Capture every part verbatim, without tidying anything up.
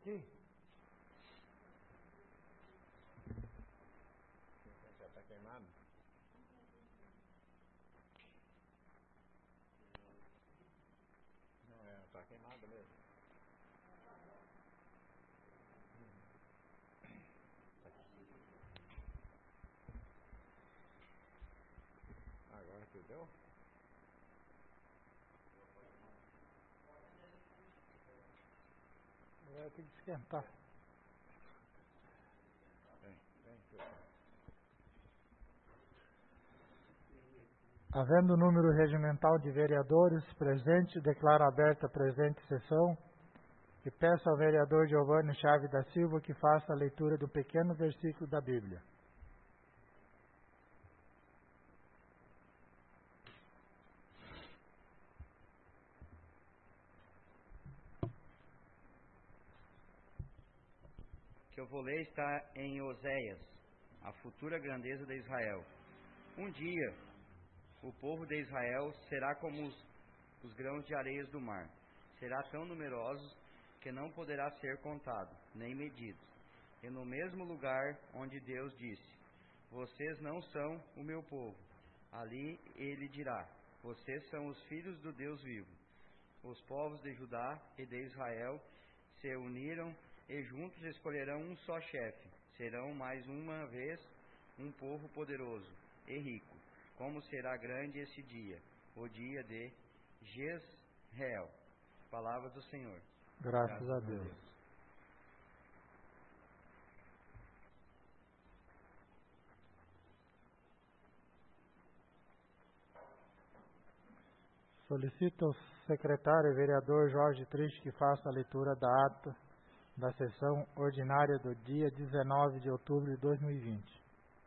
aqui? Já está queimado? Não, é, está queimado mesmo. Agora que deu? Vai ter que esquentar. Vem, vem, filho. Havendo o número regimental de vereadores presentes, declaro aberta a presente sessão e peço ao vereador Giovanni Chaves da Silva que faça a leitura do pequeno versículo da Bíblia. Que eu vou ler está em Oséias, a futura grandeza de Israel. Um dia, o povo de Israel será como os, os grãos de areias do mar. Será tão numeroso que não poderá ser contado, nem medido. E no mesmo lugar onde Deus disse, vocês não são o meu povo, ali ele dirá, vocês são os filhos do Deus vivo. Os povos de Judá e de Israel se uniram e juntos escolherão um só chefe. Serão mais uma vez um povo poderoso e rico. Como será grande esse dia, o dia de Jezreel. Palavra do Senhor. Graças, Graças a Deus. Deus. Solicito ao secretário e vereador Jorge Triste que faça a leitura da ata da sessão ordinária do dia dezenove de outubro de dois mil e vinte.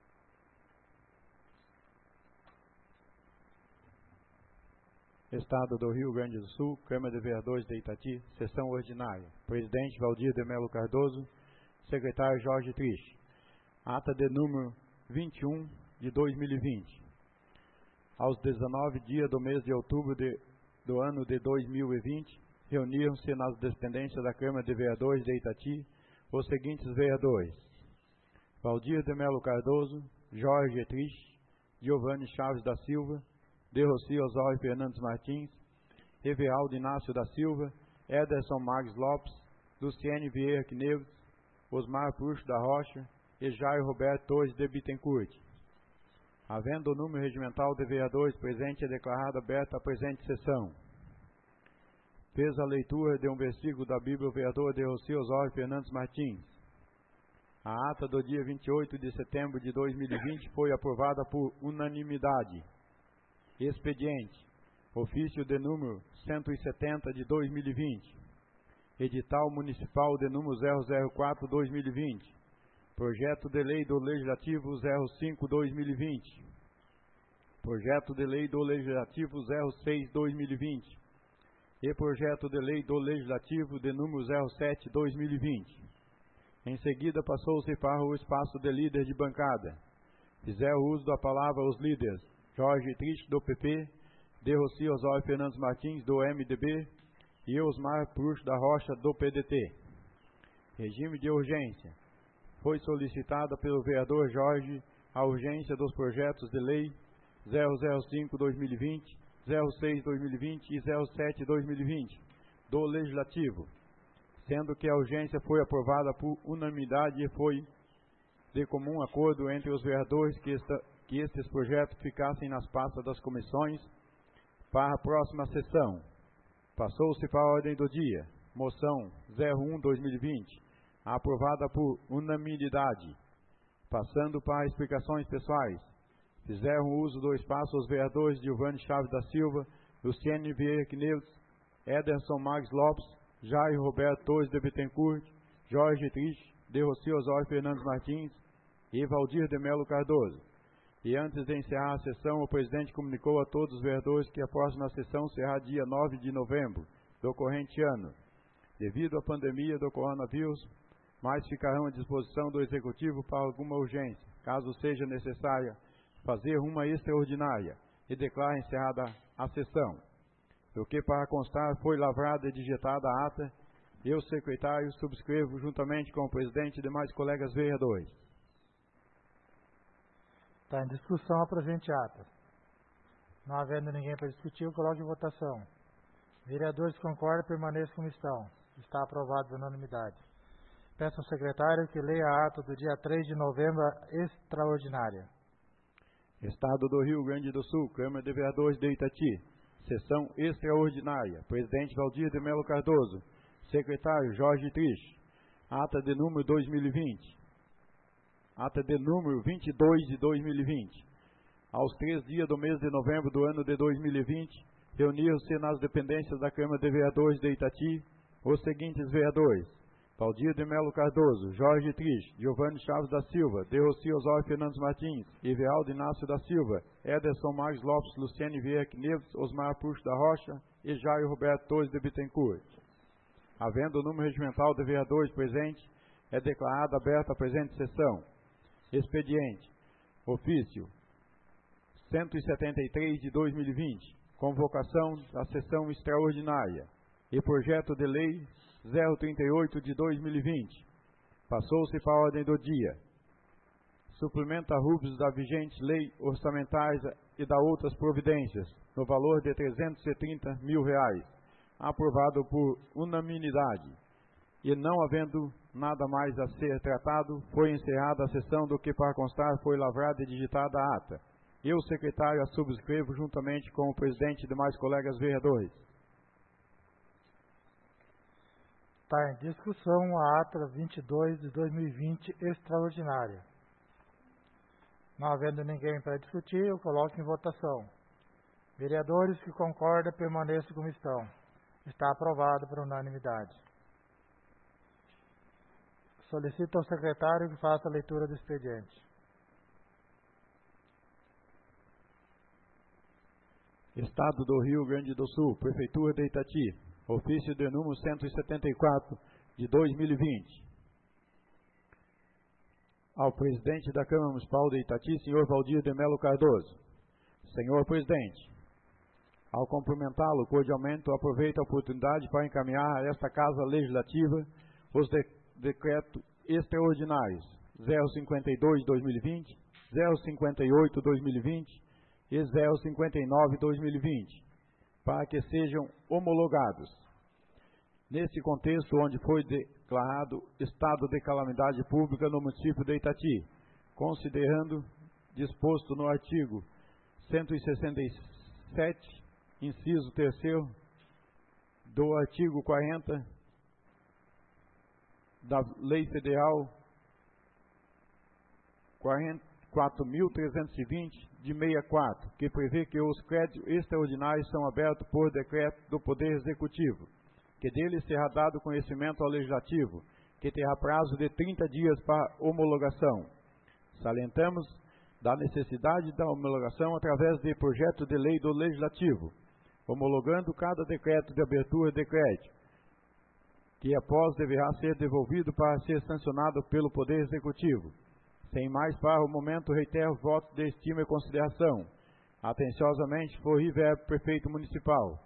Estado do Rio Grande do Sul, Câmara de Vereadores de Itati, sessão ordinária. Presidente Valdir de Melo Cardoso, secretário Jorge Triste. Ata de número vinte e um de dois mil e vinte. Aos dezenove dias do mês de outubro de, do ano de dois mil e vinte, reuniram-se nas dependências da Câmara de Vereadores de Itati os seguintes vereadores: Valdir de Melo Cardoso, Jorge Triste, Giovanni Chaves da Silva, De Rocio Osório Fernandes Martins, Everaldo Inácio da Silva, Ederson Marques Lopes, Luciene Vieira Quineves, Osmar Puxo da Rocha e Jair Roberto Torres de Bittencourt. Havendo o número regimental de vereadores presente, é declarada aberta a presente sessão. Fez a leitura de um versículo da Bíblia o vereador De Rocio Osório Fernandes Martins. A ata do dia vinte e oito de setembro de dois mil e vinte foi aprovada por unanimidade. Expediente, ofício de número cento e setenta de dois mil e vinte, edital municipal de número zero zero quatro de dois mil e vinte, projeto de lei do Legislativo zero cinco de dois mil e vinte, projeto de lei do Legislativo zero seis de dois mil e vinte e projeto de lei do Legislativo de número zero sete de dois mil e vinte. Em seguida passou-se para o espaço de líder de bancada. Fizeram uso da palavra os líderes Jorge Triste, do P P, De Rocio Osório Fernandes Martins, do M D B, e Osmar Puxo da Rocha, do P D T. Regime de urgência. Foi solicitada pelo vereador Jorge a urgência dos projetos de lei zero zero cinco de dois mil e vinte, zero seis de dois mil e vinte e zero sete de dois mil e vinte, do Legislativo, sendo que a urgência foi aprovada por unanimidade e foi de comum acordo entre os vereadores que esta que estes projetos ficassem nas pastas das comissões para a próxima sessão. Passou-se para a ordem do dia, moção zero um de dois mil e vinte, aprovada por unanimidade. Passando para explicações pessoais, fizeram uso do espaço os vereadores Giovanni Chaves da Silva, Luciene Vieira Quineves, Ederson Marques Lopes, Jair Roberto Torres de Bittencourt, Jorge Triste, De Rocio Osório Fernandes Martins e Valdir de Melo Cardoso. E antes de encerrar a sessão, o presidente comunicou a todos os vereadores que a próxima sessão será dia nove de novembro do corrente ano. Devido à pandemia do coronavírus, mais ficarão à disposição do Executivo para alguma urgência, caso seja necessária fazer uma extraordinária, e declara encerrada a sessão. Do que para constar foi lavrada e digitada a ata Eu, secretário, subscrevo juntamente com o presidente e demais colegas vereadores. Está em discussão a presente ata. Não havendo ninguém para discutir, eu coloco em votação. Vereadores que concordam, permaneçam como estão. Está aprovado por unanimidade. Peço ao secretário que leia a ata do dia três de novembro extraordinária. Estado do Rio Grande do Sul, Câmara de Vereadores de Itati, sessão extraordinária, presidente Valdir de Melo Cardoso, secretário Jorge Trich, ata de número dois mil e vinte, ata de número vinte e dois de dois mil e vinte. Aos três dias do mês de novembro do ano de dois mil e vinte, reuniram-se nas dependências da Câmara de Vereadores de Itati os seguintes vereadores: Valdir de Melo Cardoso, Jorge Trich, Giovanni Chaves da Silva, Derossi Osório Fernandes Martins, Ivealdo Inácio da Silva, Ederson Marques Lopes, Luciane Vieira Neves, Osmar Puxo da Rocha e Jair Roberto Torres de Bittencourt. Havendo o número regimental de vereadores presentes, é declarada aberta a presente sessão. Expediente. Ofício cento e setenta e três de dois mil e vinte. Convocação da sessão extraordinária. E projeto de lei zero trinta e oito de dois mil e vinte. Passou-se para a ordem do dia. Suplementa rubros da vigente lei orçamentárias e da outras providências, no valor de trezentos e trinta mil reais, aprovado por unanimidade. E não havendo nada mais a ser tratado, foi encerrada a sessão, do que para constar foi lavrada e digitada a ata. Eu, secretário, a subscrevo juntamente com o presidente e demais colegas vereadores. Está em discussão a ata vinte e dois de dois mil e vinte extraordinária. Não havendo ninguém para discutir, eu coloco em votação. Vereadores que concordam, permaneçam como estão. Está aprovado por unanimidade. Solicito ao secretário que faça a leitura do expediente. Estado do Rio Grande do Sul, Prefeitura de Itati, ofício de número cento e setenta e quatro de dois mil e vinte. Ao presidente da Câmara Municipal de Itati, senhor Valdir de Melo Cardoso. Senhor presidente, ao cumprimentá-lo cordialmente, aproveito a oportunidade para encaminhar a esta Casa Legislativa os de decretos extraordinários zero cinquenta e dois de dois mil e vinte, zero cinquenta e oito de dois mil e vinte e zero cinquenta e nove de dois mil e vinte, para que sejam homologados. Nesse contexto, onde foi declarado estado de calamidade pública no município de Itati, considerando disposto no artigo cento e sessenta e sete, inciso terceiro, do artigo quarenta da Lei Federal quatro mil trezentos e vinte, de sessenta e quatro, que prevê que os créditos extraordinários são abertos por decreto do Poder Executivo, que dele será dado conhecimento ao Legislativo, que terá prazo de trinta dias para homologação. Salientamos da necessidade da homologação através de projeto de lei do Legislativo, homologando cada decreto de abertura de crédito, que após deverá ser devolvido para ser sancionado pelo Poder Executivo. Sem mais para o momento, reitero votos de estima e consideração. Atenciosamente, Flori Verbo, Prefeito Municipal.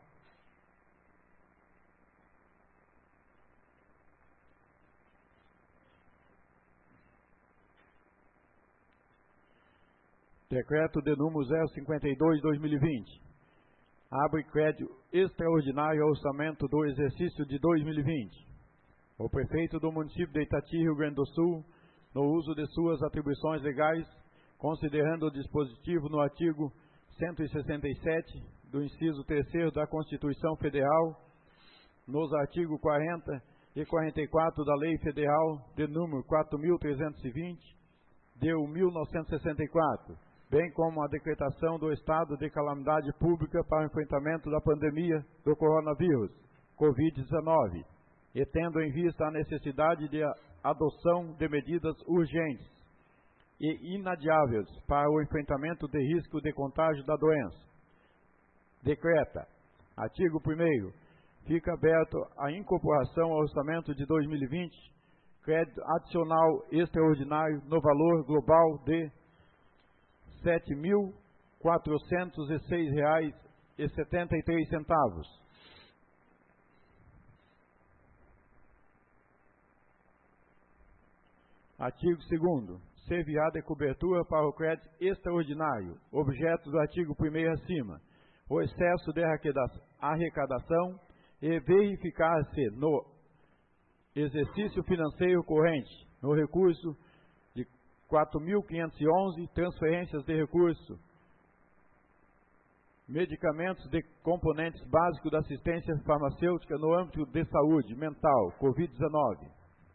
Decreto de número zero cinquenta e dois de dois mil e vinte. Abre crédito extraordinário ao orçamento do exercício de dois mil e vinte. O prefeito do município de Itati, Rio Grande do Sul, no uso de suas atribuições legais, considerando o dispositivo no artigo cento e sessenta e sete do inciso terceiro da Constituição Federal, nos artigos quarenta e quarenta e quatro da Lei Federal de número quatro mil trezentos e vinte, de mil novecentos e sessenta e quatro, bem como a decretação do estado de calamidade pública para o enfrentamento da pandemia do coronavírus, covid dezenove, e tendo em vista a necessidade de adoção de medidas urgentes e inadiáveis para o enfrentamento de risco de contágio da doença. Decreta, artigo primeiro, fica aberto a incorporação ao orçamento de dois mil e vinte, crédito adicional extraordinário no valor global de sete mil quatrocentos e seis reais e setenta e três centavos. Artigo segundo. Ser viada cobertura para o crédito extraordinário, objeto do artigo primeiro acima, o excesso de arrecadação e verificar-se no exercício financeiro corrente, no recurso de quatro mil quinhentos e onze, transferências de recurso, medicamentos de componentes básicos da assistência farmacêutica no âmbito de saúde mental, covid dezenove.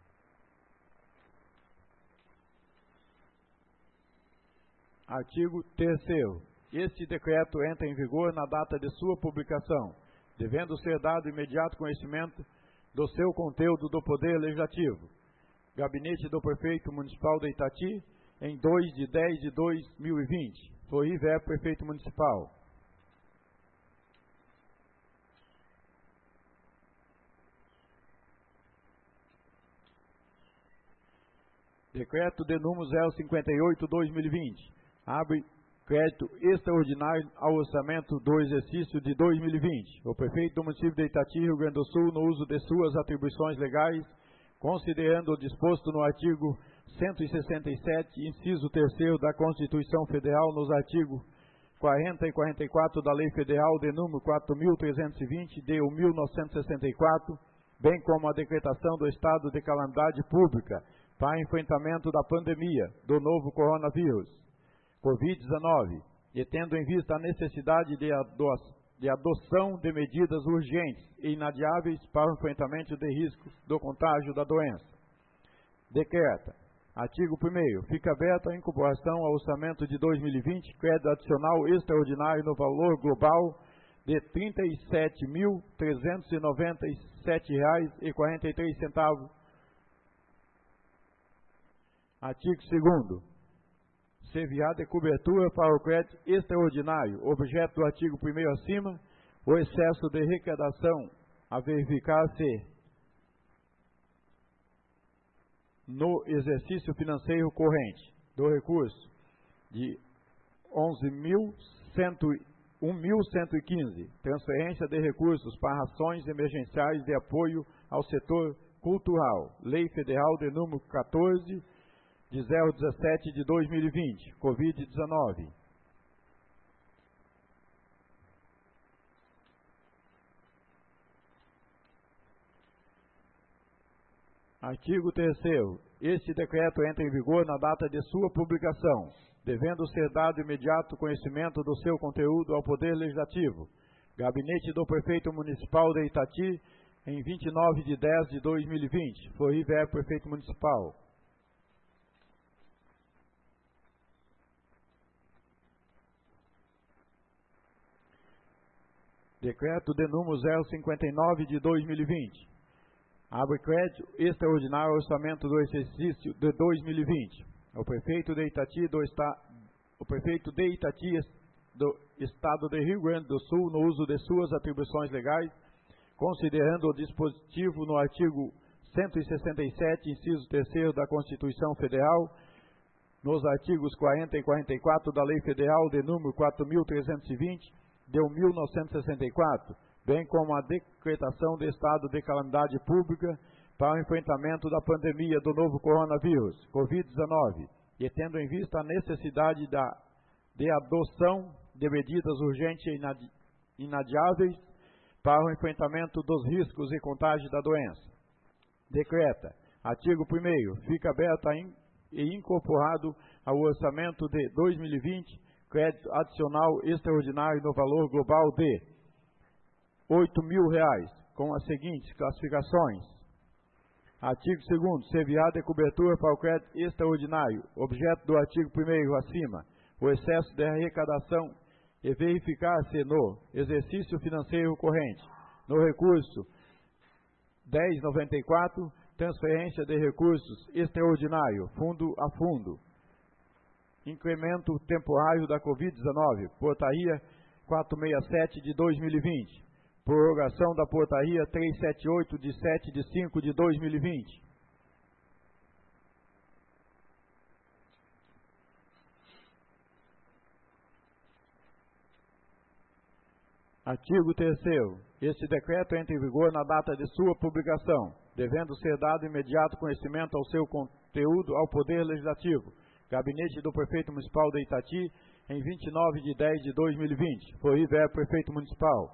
Artigo terceiro. Este decreto entra em vigor na data de sua publicação, devendo ser dado imediato conhecimento do seu conteúdo do Poder Legislativo. Gabinete do Prefeito Municipal de Itati, em dois de dez de dois mil e vinte. Floriver, Prefeito Municipal. Decreto de número zero cinquenta e oito barra dois mil e vinte. Abre crédito extraordinário ao orçamento do exercício de dois mil e vinte. O prefeito do município de Itati, Rio Grande do Sul, no uso de suas atribuições legais, considerando o disposto no artigo cento e sessenta e sete, inciso terceiro da Constituição Federal, nos artigos quarenta e quarenta e quatro da Lei Federal de número quatro mil trezentos e vinte, de mil novecentos e sessenta e quatro, bem como a decretação do estado de calamidade pública para enfrentamento da pandemia do novo coronavírus, covid dezenove, e tendo em vista a necessidade de, ado de adoção de medidas urgentes e inadiáveis para o enfrentamento de riscos do contágio da doença. Decreta. Artigo primeiro. Fica aberta a incorporação ao orçamento de dois mil e vinte, crédito adicional extraordinário no valor global de trinta e sete mil trezentos e noventa e sete reais e quarenta e três centavos. Artigo segundo. Ser viada cobertura para o crédito extraordinário, objeto do artigo primeiro acima, o excesso de arrecadação a verificar-se no exercício financeiro corrente do recurso de onze mil cento e quinze, transferência de recursos para ações emergenciais de apoio ao setor cultural, Lei Federal de número quatorze, de zero dezessete de dois mil e vinte, covid dezenove. Artigo terceiro. Este decreto entra em vigor na data de sua publicação, devendo ser dado imediato conhecimento do seu conteúdo ao Poder Legislativo. Gabinete do Prefeito Municipal de Itati, em vinte e nove de dez de dois mil e vinte. Floriver, Prefeito Municipal. Decreto de número zero cinquenta e nove de dois mil e vinte. Abre crédito extraordinário ao orçamento do exercício de dois mil e vinte. O prefeito de Itati do esta, o prefeito de Itati do Estado de Rio Grande do Sul, no uso de suas atribuições legais, considerando o dispositivo no artigo cento e sessenta e sete, inciso terceiro da Constituição Federal, nos artigos quarenta e quarenta e quatro da Lei Federal de número quatro mil trezentos e vinte, de mil novecentos e sessenta e quatro, bem como a decretação de estado de calamidade pública para o enfrentamento da pandemia do novo coronavírus, covid dezenove, e tendo em vista a necessidade da, de adoção de medidas urgentes e inadi inadiáveis para o enfrentamento dos riscos e contágio da doença. Decreta. Artigo primeiro. Fica aberto e incorporado ao orçamento de dois mil e vinte, crédito adicional extraordinário no valor global de oito mil reais, com as seguintes classificações. Artigo segundo. Ser viada cobertura para o crédito extraordinário, objeto do artigo primeiro acima, o excesso de arrecadação e verificar-se no exercício financeiro corrente, no recurso dez noventa e quatro, transferência de recursos extraordinário, fundo a fundo, incremento temporário da covid dezenove, portaria quatrocentos e sessenta e sete de dois mil e vinte, prorrogação da portaria trezentos e setenta e oito de sete de cinco de dois mil e vinte. Artigo terceiro. Este decreto entra em vigor na data de sua publicação, devendo ser dado imediato conhecimento ao seu conteúdo ao Poder Legislativo. Gabinete do Prefeito Municipal de Itati, em vinte e nove de dez de dois mil e vinte. Flori Ver, Prefeito Municipal.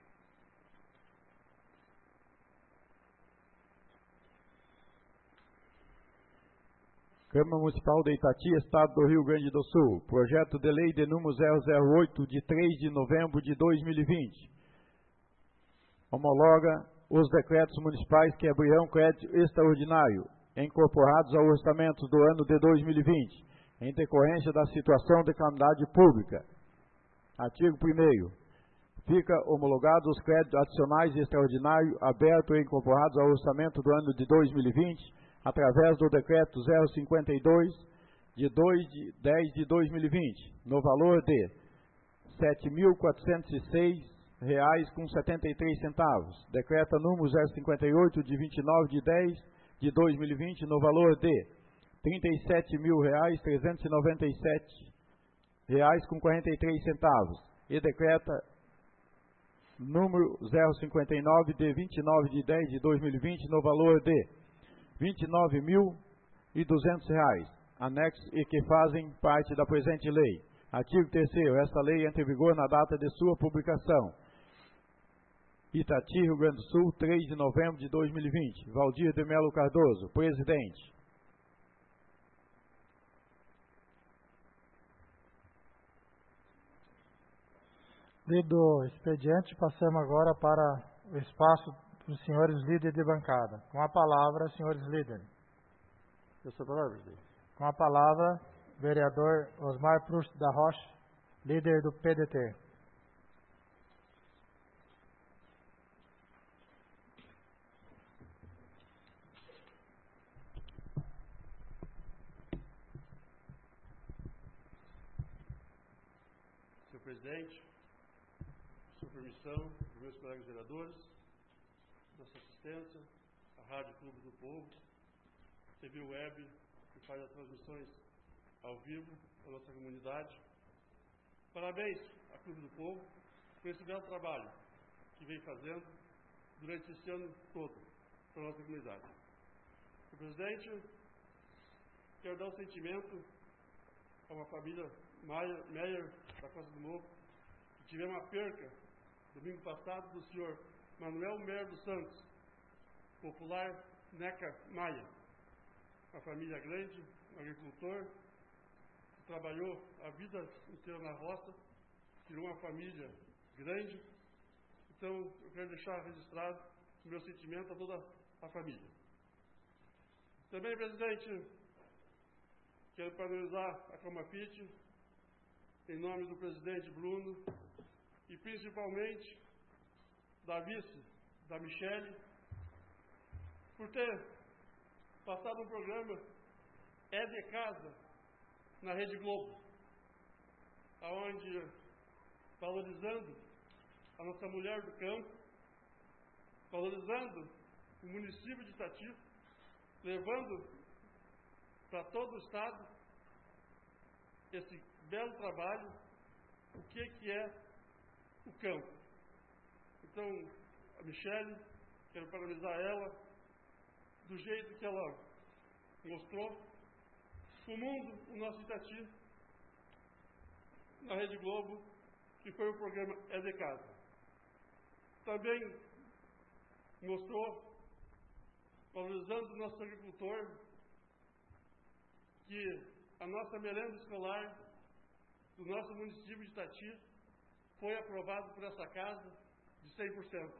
Câmara Municipal de Itati, Estado do Rio Grande do Sul. Projeto de Lei de número zero zero oito, de três de novembro de dois mil e vinte. Homologa os decretos municipais que abrirão crédito extraordinário, incorporados ao orçamento do ano de dois mil e vinte, em decorrência da situação de calamidade pública. Artigo primeiro. Fica homologados os créditos adicionais e extraordinários abertos e incorporados ao orçamento do ano de dois mil e vinte, através do decreto zero cinquenta e dois, de dois de dez de dois mil e vinte, no valor de sete mil quatrocentos e seis reais com setenta e três centavos. Decreta número zero cinquenta e oito, de vinte e nove de dez de dois mil e vinte, no valor de trinta e sete mil reais trezentos e noventa e sete reais com quarenta e três centavos. E decreta número zero cinquenta e nove, de vinte e nove de dez de dois mil e vinte, no valor de vinte e nove mil e duzentos reais, anexos e que fazem parte da presente lei. Artigo terceiro. Esta lei entra em vigor na data de sua publicação. Itati, Rio Grande do Sul, três de novembro de dois mil e vinte. Valdir de Melo Cardoso, presidente. Lido o expediente, passamos agora para o espaço dos senhores líderes de bancada. Com a palavra, senhores líderes. Eu sou a palavra, presidente. Com a palavra, vereador Osmar Proust da Rocha, líder do P D T. Senhor presidente, sua permissão, dos meus colegas vereadores, nossa assistência, a Rádio Clube do Povo, T V Web, que faz as transmissões ao vivo da nossa comunidade. Parabéns à Clube do Povo por esse belo trabalho que vem fazendo durante esse ano todo para a nossa comunidade. Senhor presidente, quero dar um sentimento a uma família Meyer, Meyer da Costa do Morro, que tivemos uma perca domingo passado do senhor Manuel Mer dos Santos, popular Neca Maia, uma família grande, um agricultor, que trabalhou a vida inteira na roça, criou uma família grande. Então, eu quero deixar registrado o meu sentimento a toda a família. Também, presidente, quero parabenizar a Camafite, em nome do presidente Bruno, e principalmente da vice, da Michele, por ter passado um programa É de Casa na Rede Globo, onde, valorizando a nossa mulher do campo, valorizando o município de Itati, levando para todo o estado esse belo trabalho, o que, que é o campo. Então, a Michele, quero parabenizar ela, do jeito que ela mostrou o mundo, o nosso Itati, na Rede Globo, que foi o programa É de Casa. Também mostrou, valorizando o nosso agricultor, que a nossa merenda escolar do nosso município de Itati foi aprovado por essa casa de cem por cento.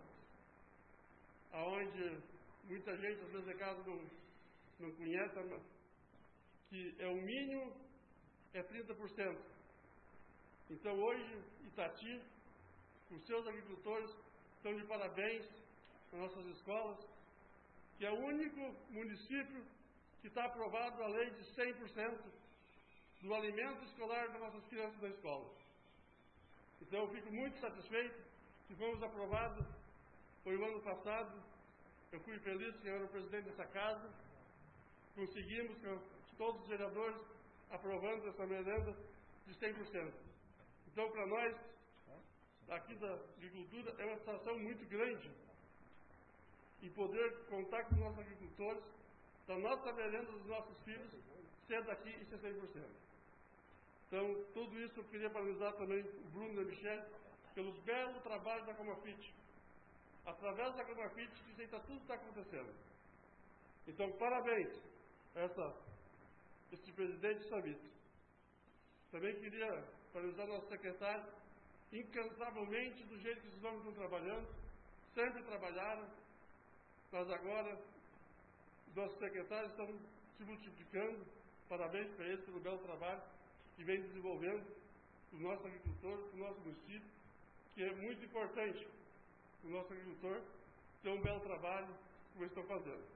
Aonde muita gente, às vezes, a casa não, não conhece, mas que é o mínimo, é trinta por cento. Então, hoje, Itati, os seus agricultores, estão de parabéns nas nossas escolas, que é o único município que está aprovado a lei de cem por cento do alimento escolar das nossas crianças da escola. Então, eu fico muito satisfeito que fomos aprovados. Foi o ano passado, eu fui feliz que eu era o presidente dessa casa, conseguimos, com todos os vereadores, aprovando essa merenda de cem por cento. Então, para nós, aqui da agricultura, é uma satisfação muito grande. e poder contar com os nossos agricultores, da nossa merenda dos nossos filhos, ser daqui e ser cem por cento. Então, tudo isso eu queria parabenizar também o Bruno e a Michelle pelo belo trabalho da Comafit. Através da Comafit, isso aí tá, tudo está acontecendo. Então, parabéns a essa, esse presidente Samito. Também queria parabenizar nosso secretário, incansavelmente, do jeito que os homens estão trabalhando, sempre trabalharam, mas agora os nossos secretários estão se multiplicando. Parabéns para eles pelo belo trabalho que vem desenvolvendo o nosso agricultor, o nosso município, que é muito importante o nosso agricultor ter um belo trabalho como eles estão fazendo.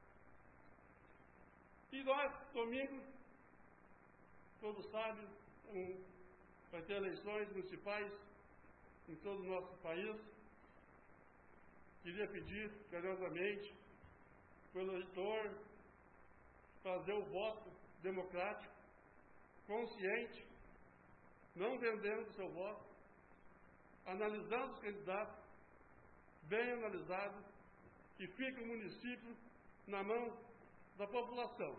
E nós, domingo, todos sabem, um, vai ter eleições municipais em todo o nosso país. Queria pedir carinhosamente para o eleitor fazer o voto democrático, consciente, não vendendo o seu voto, analisando os candidatos, bem analisado, que fique o município na mão da população.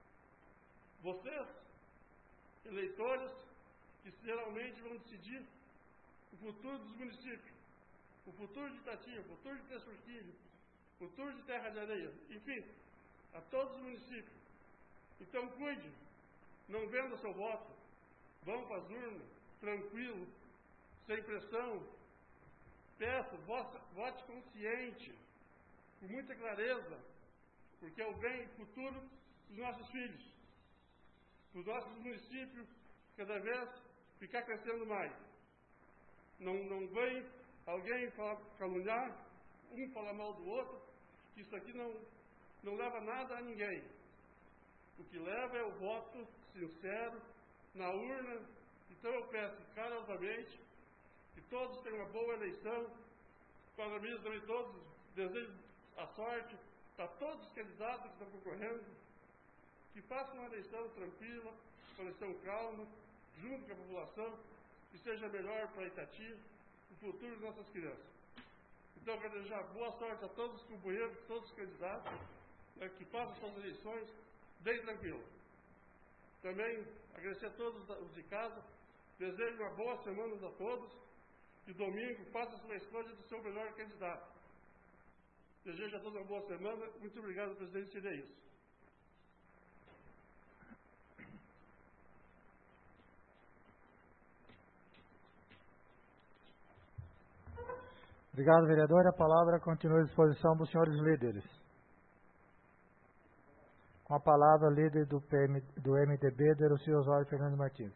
Vocês, eleitores, que geralmente vão decidir o futuro dos municípios, o futuro de Itati, o futuro de Três Forquilhos, o futuro de Terra de Areia, enfim, a todos os municípios. Então cuide, não venda seu voto, vão para as urnas, tranquilo, sem pressão. Peço, vote, vote consciente, com muita clareza, porque é o bem futuro dos nossos filhos, dos nossos municípios, cada vez ficar crescendo mais. Não, não vem alguém falar, caluniar, um falar mal do outro, que isso aqui não, não leva nada a ninguém. O que leva é o voto sincero na urna. Então eu peço carinhosamente que todos tenham uma boa eleição. Para mim também todos desejo a sorte para todos os candidatos que estão concorrendo, que façam uma eleição tranquila, uma eleição calma, junto com a população, que seja melhor para Itati, o futuro das nossas crianças. Então eu quero desejar boa sorte a todos os companheiros, todos os candidatos, né, que façam suas eleições bem tranquilo. Também agradecer a todos os de casa, desejo uma boa semana a todos e domingo faça a sua escolha do seu melhor candidato. Desejo a todos uma boa semana. Muito obrigado, presidente, seria isso. Obrigado, vereador. A palavra continua à disposição dos senhores líderes. Com a palavra, líder do, P M, do M D B, Derocio Osório Fernando Martins.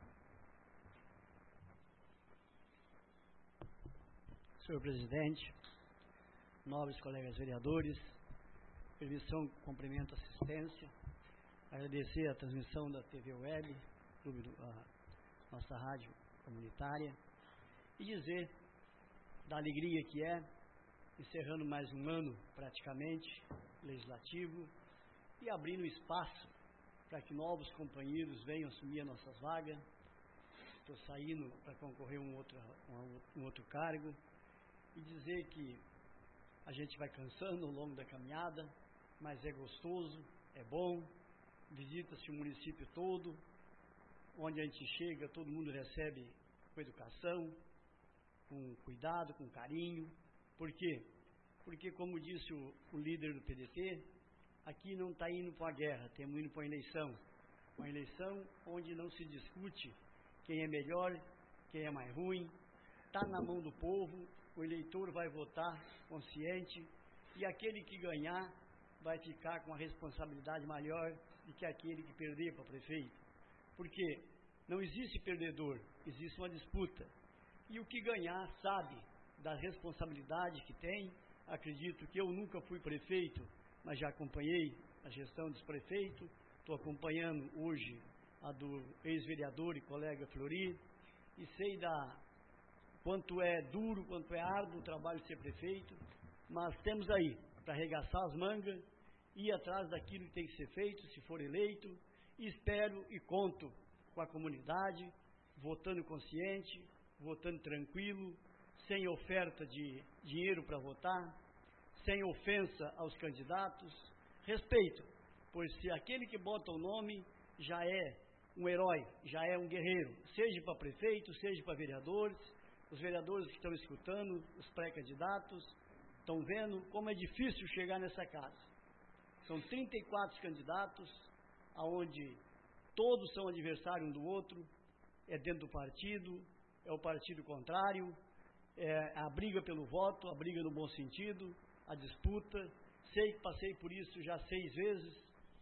Senhor presidente, nobres colegas vereadores, permissão, cumprimento, assistência, agradecer a transmissão da T V Web, clube do, a nossa rádio comunitária, e dizer da alegria que é, encerrando mais um ano praticamente, legislativo, e abrindo espaço para que novos companheiros venham assumir as nossas vagas. Estou saindo para concorrer a um outro, um outro cargo, e dizer que a gente vai cansando ao longo da caminhada, mas é gostoso, é bom, visita-se o município todo, onde a gente chega, todo mundo recebe com educação, com cuidado, com carinho. Por quê? Porque, como disse o, o líder do P D T, aqui não está indo para a guerra, estamos indo para a eleição. Uma eleição onde não se discute quem é melhor, quem é mais ruim, está na mão do povo, o eleitor vai votar consciente e aquele que ganhar vai ficar com a responsabilidade maior do que aquele que perder para prefeito. Porque não existe perdedor, existe uma disputa. E o que ganhar sabe da responsabilidade que tem. Acredito que eu nunca fui prefeito, mas já acompanhei a gestão dos prefeitos, estou acompanhando hoje a do ex-vereador e colega Flori, e sei da quanto é duro, quanto é árduo o trabalho de ser prefeito, mas temos aí para arregaçar as mangas, ir atrás daquilo que tem que ser feito, se for eleito, e espero e conto com a comunidade, votando consciente, votando tranquilo, sem oferta de dinheiro para votar, sem ofensa aos candidatos, respeito, pois se aquele que bota o nome já é um herói, já é um guerreiro, seja para prefeito, seja para vereadores, os vereadores que estão escutando, os pré-candidatos, estão vendo como é difícil chegar nessa casa. São trinta e quatro candidatos, aonde todos são adversários um do outro, é dentro do partido, é o partido contrário, é a briga pelo voto, a briga no bom sentido, a disputa. Sei que passei por isso já seis vezes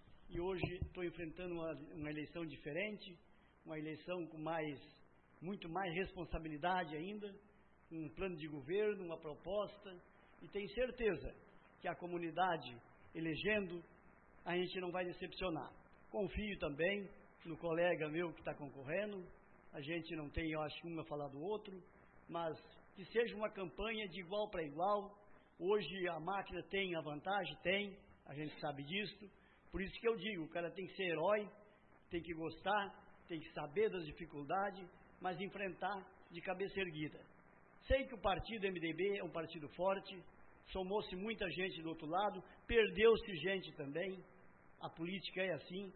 e hoje estou enfrentando uma, uma eleição diferente, uma eleição com mais, muito mais responsabilidade ainda, um plano de governo, uma proposta, e tenho certeza que a comunidade elegendo, a gente não vai decepcionar. Confio também no colega meu que está concorrendo, a gente não tem, eu acho, um a falar do outro, mas que seja uma campanha de igual para igual. Hoje a máquina tem a vantagem, tem, a gente sabe disso, por isso que eu digo, o cara tem que ser herói, tem que gostar, tem que saber das dificuldades, mas enfrentar de cabeça erguida. Sei que o partido M D B é um partido forte, somou-se muita gente do outro lado, perdeu-se gente também, a política é assim,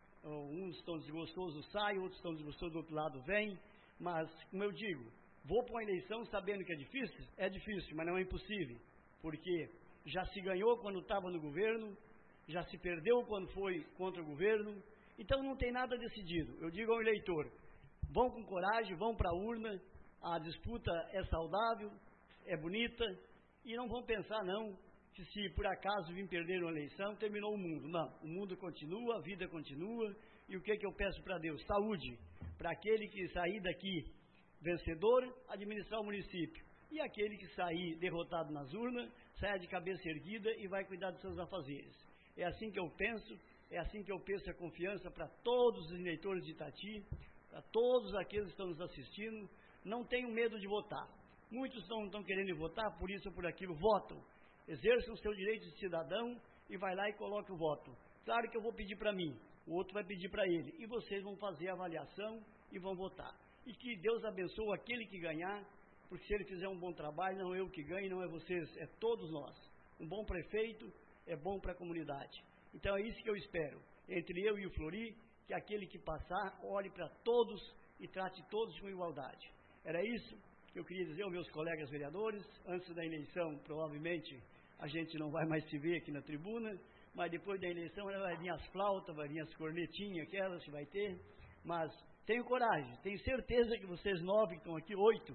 uns estão desgostosos, saem, outros estão desgostosos do outro lado, vêm, mas, como eu digo, vou para uma eleição sabendo que é difícil? É difícil, mas não é impossível, porque já se ganhou quando estava no governo, já se perdeu quando foi contra o governo, então não tem nada decidido. Eu digo ao eleitor, vão com coragem, vão para a urna, a disputa é saudável, é bonita, e não vão pensar não, que se por acaso vir perder uma eleição, terminou o mundo. Não, o mundo continua, a vida continua, e o que, que eu peço para Deus? Saúde, para aquele que sair daqui vencedor, administrar o município, e aquele que sair derrotado nas urnas, saia de cabeça erguida e vai cuidar dos seus afazeres. É assim que eu penso, é assim que eu penso a confiança para todos os eleitores de Itati, para todos aqueles que estão nos assistindo. Não tenham medo de votar. Muitos não estão querendo votar, por isso ou por aquilo, votam. Exerçam o seu direito de cidadão e vai lá e coloque o voto. Claro que eu vou pedir para mim, o outro vai pedir para ele, e vocês vão fazer a avaliação e vão votar. E que Deus abençoe aquele que ganhar, porque se ele fizer um bom trabalho, não é eu que ganho, não é vocês, é todos nós. Um bom prefeito é bom para a comunidade. Então é isso que eu espero, entre eu e o Flori, que aquele que passar, olhe para todos e trate todos com igualdade. Era isso que eu queria dizer aos meus colegas vereadores. Antes da eleição, provavelmente, a gente não vai mais se ver aqui na tribuna, mas depois da eleição vai vir as flautas, vai vir as cornetinhas, aquelas que vai ter, mas tenho coragem, tenho certeza que vocês nove que estão aqui, oito,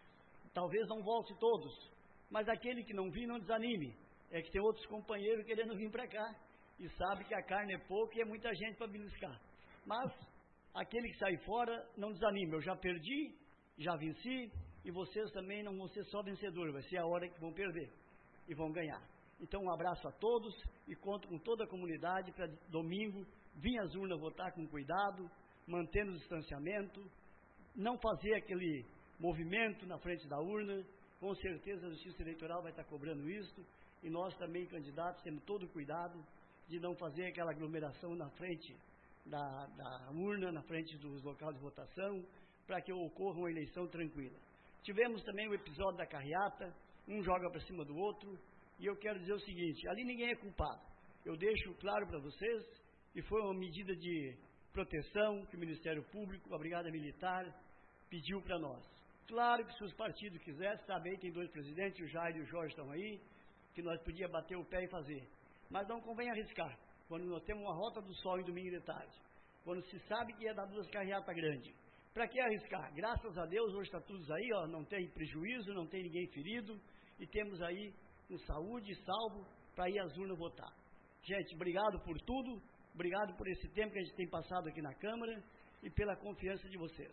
talvez não volte todos, mas aquele que não vir, não desanime, é que tem outros companheiros querendo vir para cá, e sabe que a carne é pouca e é muita gente para beliscar, mas aquele que sai fora, não desanime, eu já perdi, já venci, e vocês também não vão ser só vencedores, vai ser a hora que vão perder, e vão ganhar. Então um abraço a todos, e conto com toda a comunidade para domingo, vir às urnas votar com cuidado, mantendo o distanciamento, não fazer aquele movimento na frente da urna. Com certeza a Justiça Eleitoral vai estar cobrando isso, e nós também, candidatos, temos todo o cuidado de não fazer aquela aglomeração na frente da, da urna, na frente dos locais de votação, para que ocorra uma eleição tranquila. Tivemos também o episódio da carreata, um joga para cima do outro, e eu quero dizer o seguinte, ali ninguém é culpado. Eu deixo claro para vocês que foi uma medida de proteção que o Ministério Público, a Brigada Militar, pediu para nós. Claro que se os partidos quisessem, sabe, aí tem dois presidentes, o Jair e o Jorge estão aí, que nós podíamos bater o pé e fazer. Mas não convém arriscar, quando nós temos uma rota do sol em domingo de tarde, quando se sabe que ia dar duas carreatas grandes. Para que arriscar? Graças a Deus, hoje está tudo aí, ó, não tem prejuízo, não tem ninguém ferido, e temos aí com saúde e salvo para ir às urnas votar. Gente, obrigado por tudo, obrigado por esse tempo que a gente tem passado aqui na Câmara e pela confiança de vocês.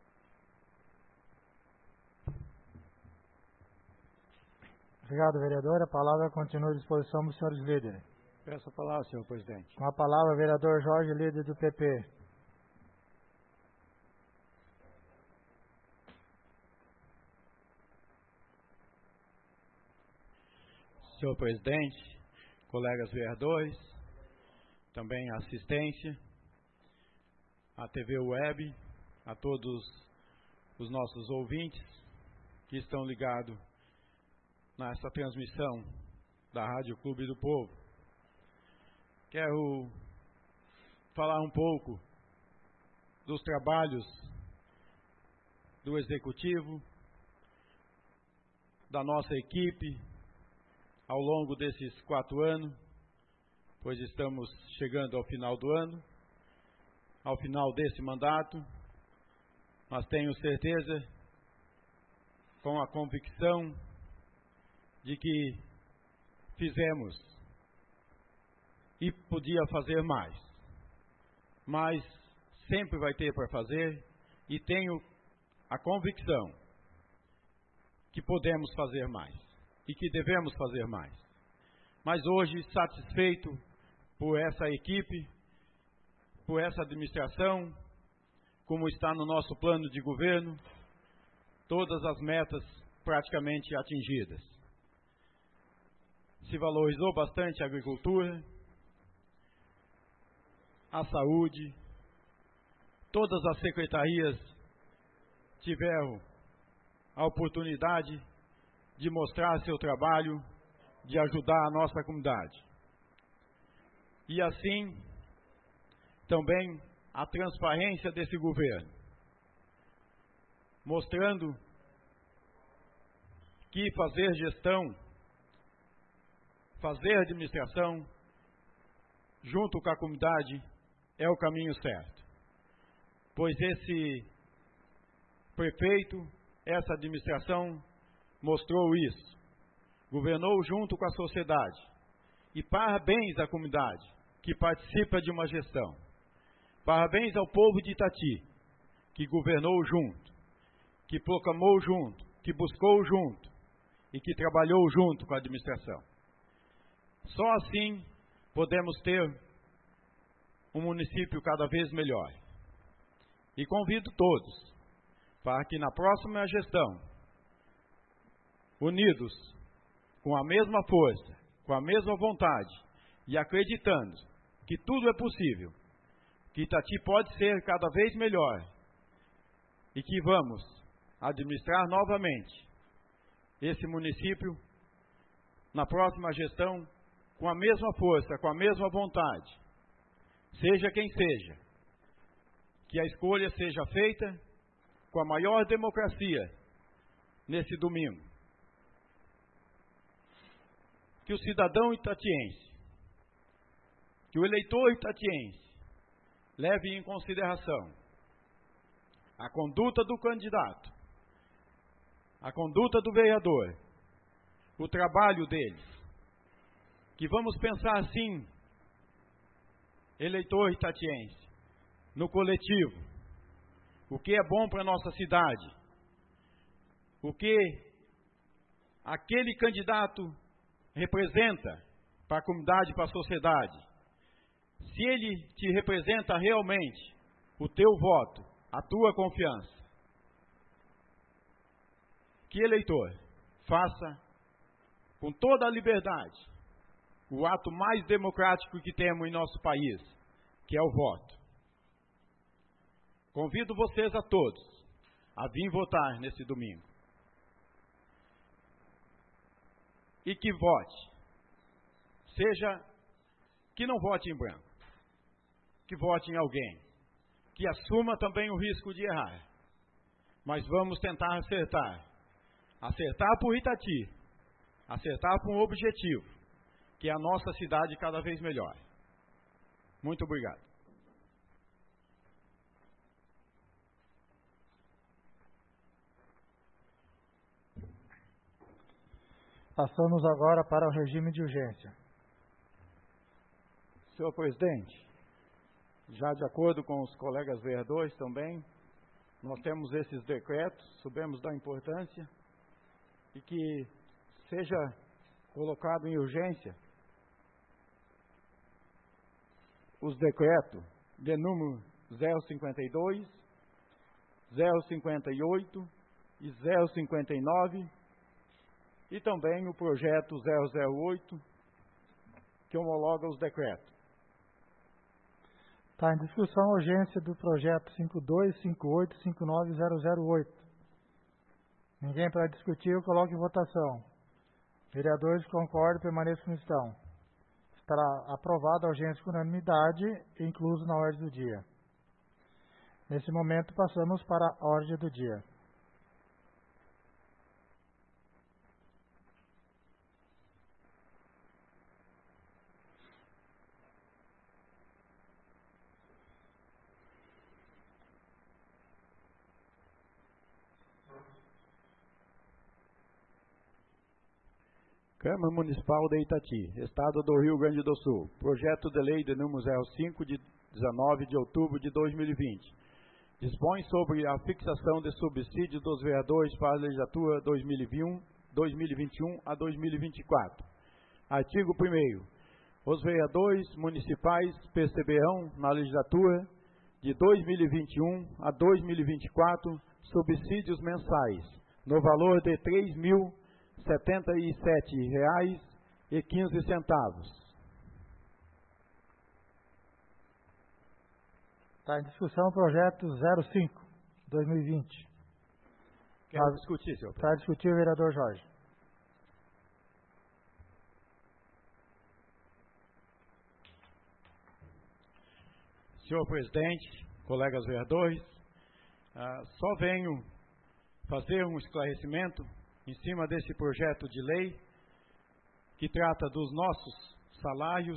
Obrigado, vereador. A palavra continua à disposição dos senhores líderes. Peço a palavra, senhor presidente. Com a palavra, vereador Jorge, líder do P P. Senhor presidente, colegas vereadores, também a assistência, a T V Web, a todos os nossos ouvintes que estão ligados nessa transmissão da Rádio Clube do Povo. Quero falar um pouco dos trabalhos do Executivo, da nossa equipe, ao longo desses quatro anos, pois estamos chegando ao final do ano, ao final desse mandato, mas tenho certeza, com a convicção, de que fizemos e podia fazer mais. Mas sempre vai ter para fazer e tenho a convicção que podemos fazer mais e que devemos fazer mais. Mas hoje, satisfeito por essa equipe, por essa administração, como está no nosso plano de governo, todas as metas praticamente atingidas. Se valorizou bastante a agricultura, a saúde, todas as secretarias tiveram a oportunidade de mostrar seu trabalho, de ajudar a nossa comunidade. E assim, também a transparência desse governo, mostrando que fazer gestão, fazer administração, junto com a comunidade, é o caminho certo. Pois esse prefeito, essa administração, mostrou isso. Governou junto com a sociedade. E parabéns à comunidade que participa de uma gestão. Parabéns ao povo de Itati, que governou junto, que proclamou junto, que buscou junto e que trabalhou junto com a administração. Só assim podemos ter um município cada vez melhor. E convido todos para que na próxima gestão, unidos, com a mesma força, com a mesma vontade e acreditando que tudo é possível, que Itati pode ser cada vez melhor e que vamos administrar novamente esse município na próxima gestão com a mesma força, com a mesma vontade, seja quem seja, que a escolha seja feita com a maior democracia nesse domingo. Que o cidadão itatiense, que o eleitor itatiense, leve em consideração a conduta do candidato, a conduta do vereador, o trabalho deles. Que vamos pensar assim, eleitor itatiense, no coletivo, o que é bom para a nossa cidade, o que aquele candidato representa para a comunidade, para a sociedade. Se ele te representa realmente, o teu voto, a tua confiança. Que eleitor faça com toda a liberdade o ato mais democrático que temos em nosso país, que é o voto. Convido vocês a todos a vir votar nesse domingo. E que vote. Seja que não vote em branco, que vote em alguém, que assuma também o risco de errar. Mas vamos tentar acertar. Acertar por Itati, acertar por um objetivo, que é a nossa cidade cada vez melhor. Muito obrigado. Passamos agora para o regime de urgência. Senhor presidente, já de acordo com os colegas vereadores também, nós temos esses decretos, sabemos da importância e que seja colocado em urgência os decretos de número zero cinquenta e dois, zero cinquenta e oito e zero cinquenta e nove e também o projeto zero zero oito, que homologa os decretos. Está em discussão a urgência do projeto cinquenta e dois, cinquenta e oito, cinquenta e nove e zero zero oito. Ninguém para discutir, eu coloco em votação. Vereadores, concordam e permaneçam como estão. Estará aprovada a urgência com unanimidade, incluso na ordem do dia. Nesse momento, passamos para a ordem do dia. Câmara Municipal de Itati, Estado do Rio Grande do Sul. Projeto de lei de número zero cinco, de dezenove de outubro de dois mil e vinte. Dispõe sobre a fixação de subsídio dos vereadores para a legislatura dois mil e vinte e um a dois mil e vinte e quatro. Artigo primeiro. Os vereadores municipais perceberão na legislatura de dois mil e vinte e um a dois mil e vinte e quatro subsídios mensais no valor de três mil setenta e sete reais e quinze centavos. Está em discussão o projeto zero cinco, dois mil e vinte. Quero Tá, discutir, senhor Está a discutir o vereador Jorge. Senhor presidente, colegas vereadores, ah, só venho fazer um esclarecimento em cima desse projeto de lei que trata dos nossos salários.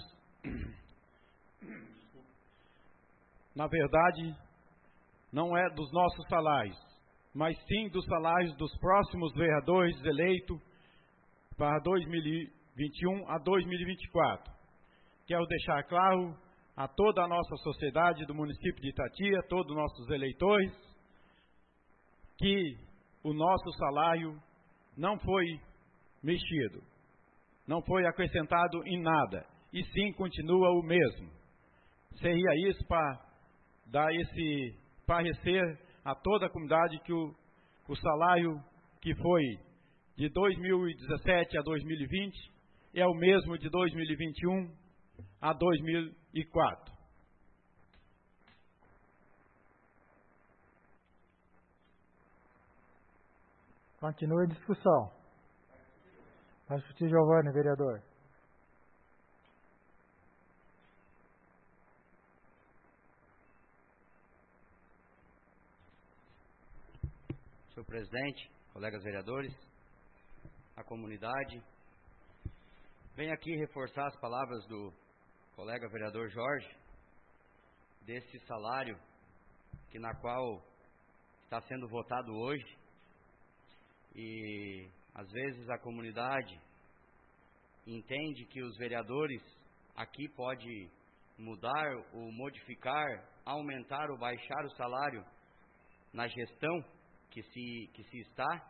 Na verdade, não é dos nossos salários, mas sim dos salários dos próximos vereadores eleitos para dois mil e vinte e um a dois mil e vinte e quatro. Quero deixar claro a toda a nossa sociedade do município de Itati, a todos os nossos eleitores, que o nosso salário não foi mexido, não foi acrescentado em nada, e sim continua o mesmo. Seria isso para dar esse parecer a toda a comunidade que o, o salário que foi de dois mil e dezessete a dois mil e vinte é o mesmo de dois mil e vinte e um a dois mil e quatro. Continua em discussão. Vai discutir Giovanni, vereador. Senhor presidente, colegas vereadores, a comunidade, venho aqui reforçar as palavras do colega vereador Jorge, desse salário que na qual está sendo votado hoje, e às vezes a comunidade entende que os vereadores aqui pode mudar ou modificar, aumentar ou baixar o salário na gestão que se, que se está,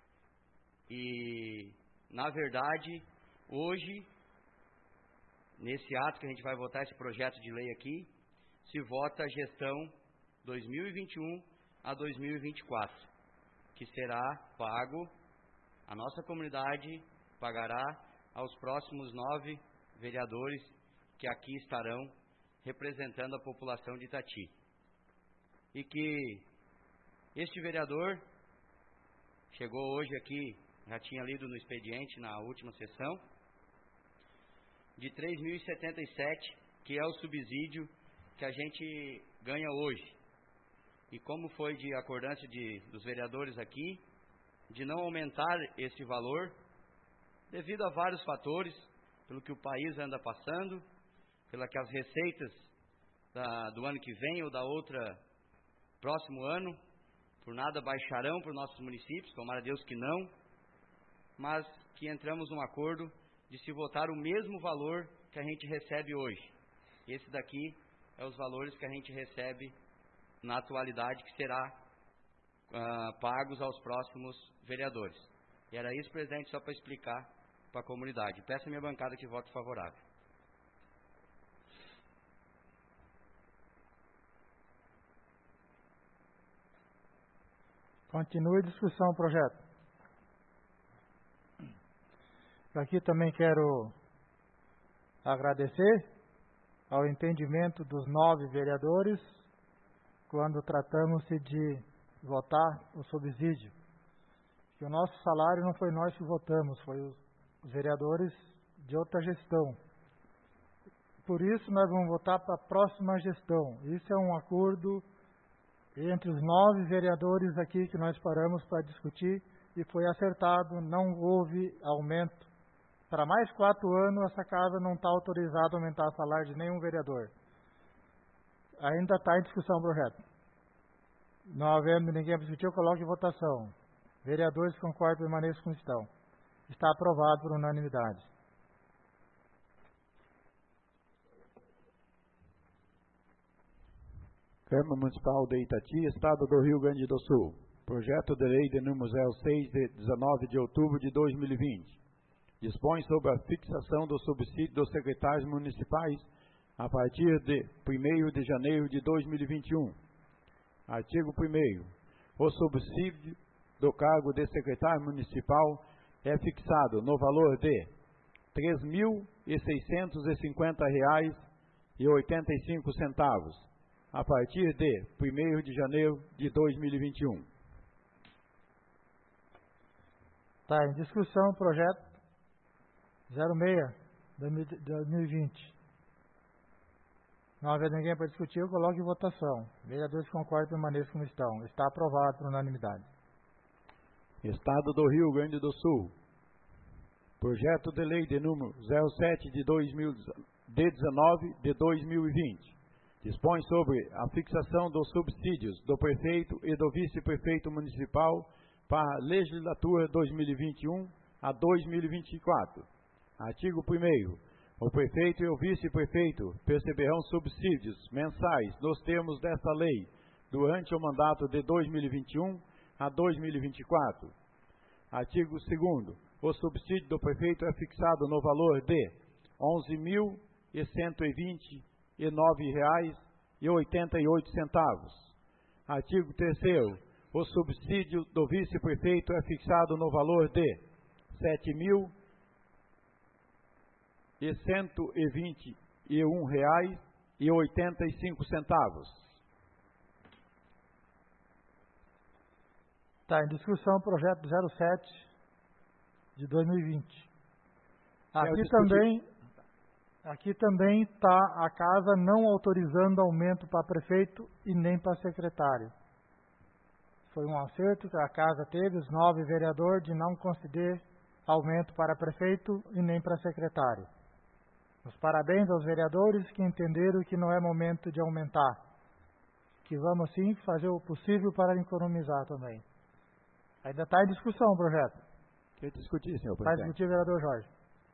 e na verdade hoje, nesse ato que a gente vai votar, esse projeto de lei aqui, se vota a gestão dois mil e vinte e um a dois mil e vinte e quatro, que será pago, a nossa comunidade pagará aos próximos nove vereadores que aqui estarão representando a população de Itati. E que este vereador chegou hoje aqui, já tinha lido no expediente na última sessão, de três mil e setenta e sete, que é o subsídio que a gente ganha hoje. E como foi de acordância de, dos vereadores aqui, de não aumentar esse valor, devido a vários fatores, pelo que o país anda passando, pela que as receitas da, do ano que vem ou da outra próximo ano, por nada baixarão para os nossos municípios, tomara Deus que não, mas que entramos num acordo de se votar o mesmo valor que a gente recebe hoje. Esse daqui é os valores que a gente recebe na atualidade, que será uh, pagos aos próximos vereadores. E era isso, presidente, só para explicar para a comunidade. Peço a minha bancada que vote favorável. Continue a discussão do projeto. Aqui também quero agradecer ao entendimento dos nove vereadores quando tratamos-se de votar o subsídio. Que o nosso salário não foi nós que votamos, foi os, os vereadores de outra gestão. Por isso, nós vamos votar para a próxima gestão. Isso é um acordo entre os nove vereadores aqui que nós paramos para discutir e foi acertado, não houve aumento. Para mais quatro anos, essa casa não está autorizada a aumentar o salário de nenhum vereador. Ainda está em discussão o projeto. Não havendo ninguém para discutir, eu coloco em votação. Vereadores que concordam, permaneçam como estão. Está aprovado por unanimidade. Câmara Municipal de Itati, Estado do Rio Grande do Sul. Projeto de lei de número zero seis, de dezenove de outubro de dois mil e vinte. Dispõe sobre a fixação do subsídio dos secretários municipais a partir de primeiro de janeiro de dois mil e vinte e um. Artigo primeiro. O subsídio do cargo de secretário municipal é fixado no valor de três mil seiscentos e cinquenta reais e oitenta e cinco centavos, a partir de primeiro de janeiro de dois mil e vinte e um. Está em discussão o projeto zero seis de dois mil e vinte. Não havendo ninguém para discutir, eu coloco em votação. Vereadores que concordam, permaneçam como estão. Está aprovado por unanimidade. Estado do Rio Grande do Sul. Projeto de lei de número zero sete de dezenove de dois mil e vinte. Dispõe sobre a fixação dos subsídios do prefeito e do vice-prefeito municipal para a legislatura dois mil e vinte e um a dois mil e vinte e quatro. Artigo primeiro. O prefeito e o vice-prefeito perceberão subsídios mensais nos termos desta lei durante o mandato de dois mil e vinte e um a dois mil e vinte e quatro. Artigo segundo. O subsídio do prefeito é fixado no valor de onze mil cento e vinte e nove reais e oitenta e oito centavos. Artigo terceiro. O subsídio do vice-prefeito é fixado no valor de sete mil cento e vinte e um reais e oitenta e cinco centavos. Está em discussão o projeto zero sete de dois mil e vinte. Aqui também, aqui também está a casa não autorizando aumento para prefeito e nem para secretário. Foi um acerto que a casa teve, os nove vereadores, de não conceder aumento para prefeito e nem para secretário. Os parabéns aos vereadores que entenderam que não é momento de aumentar, que vamos sim fazer o possível para economizar também. Ainda está em discussão o projeto. Quer discutir, senhor presidente? Vai discutir, vereador Jorge.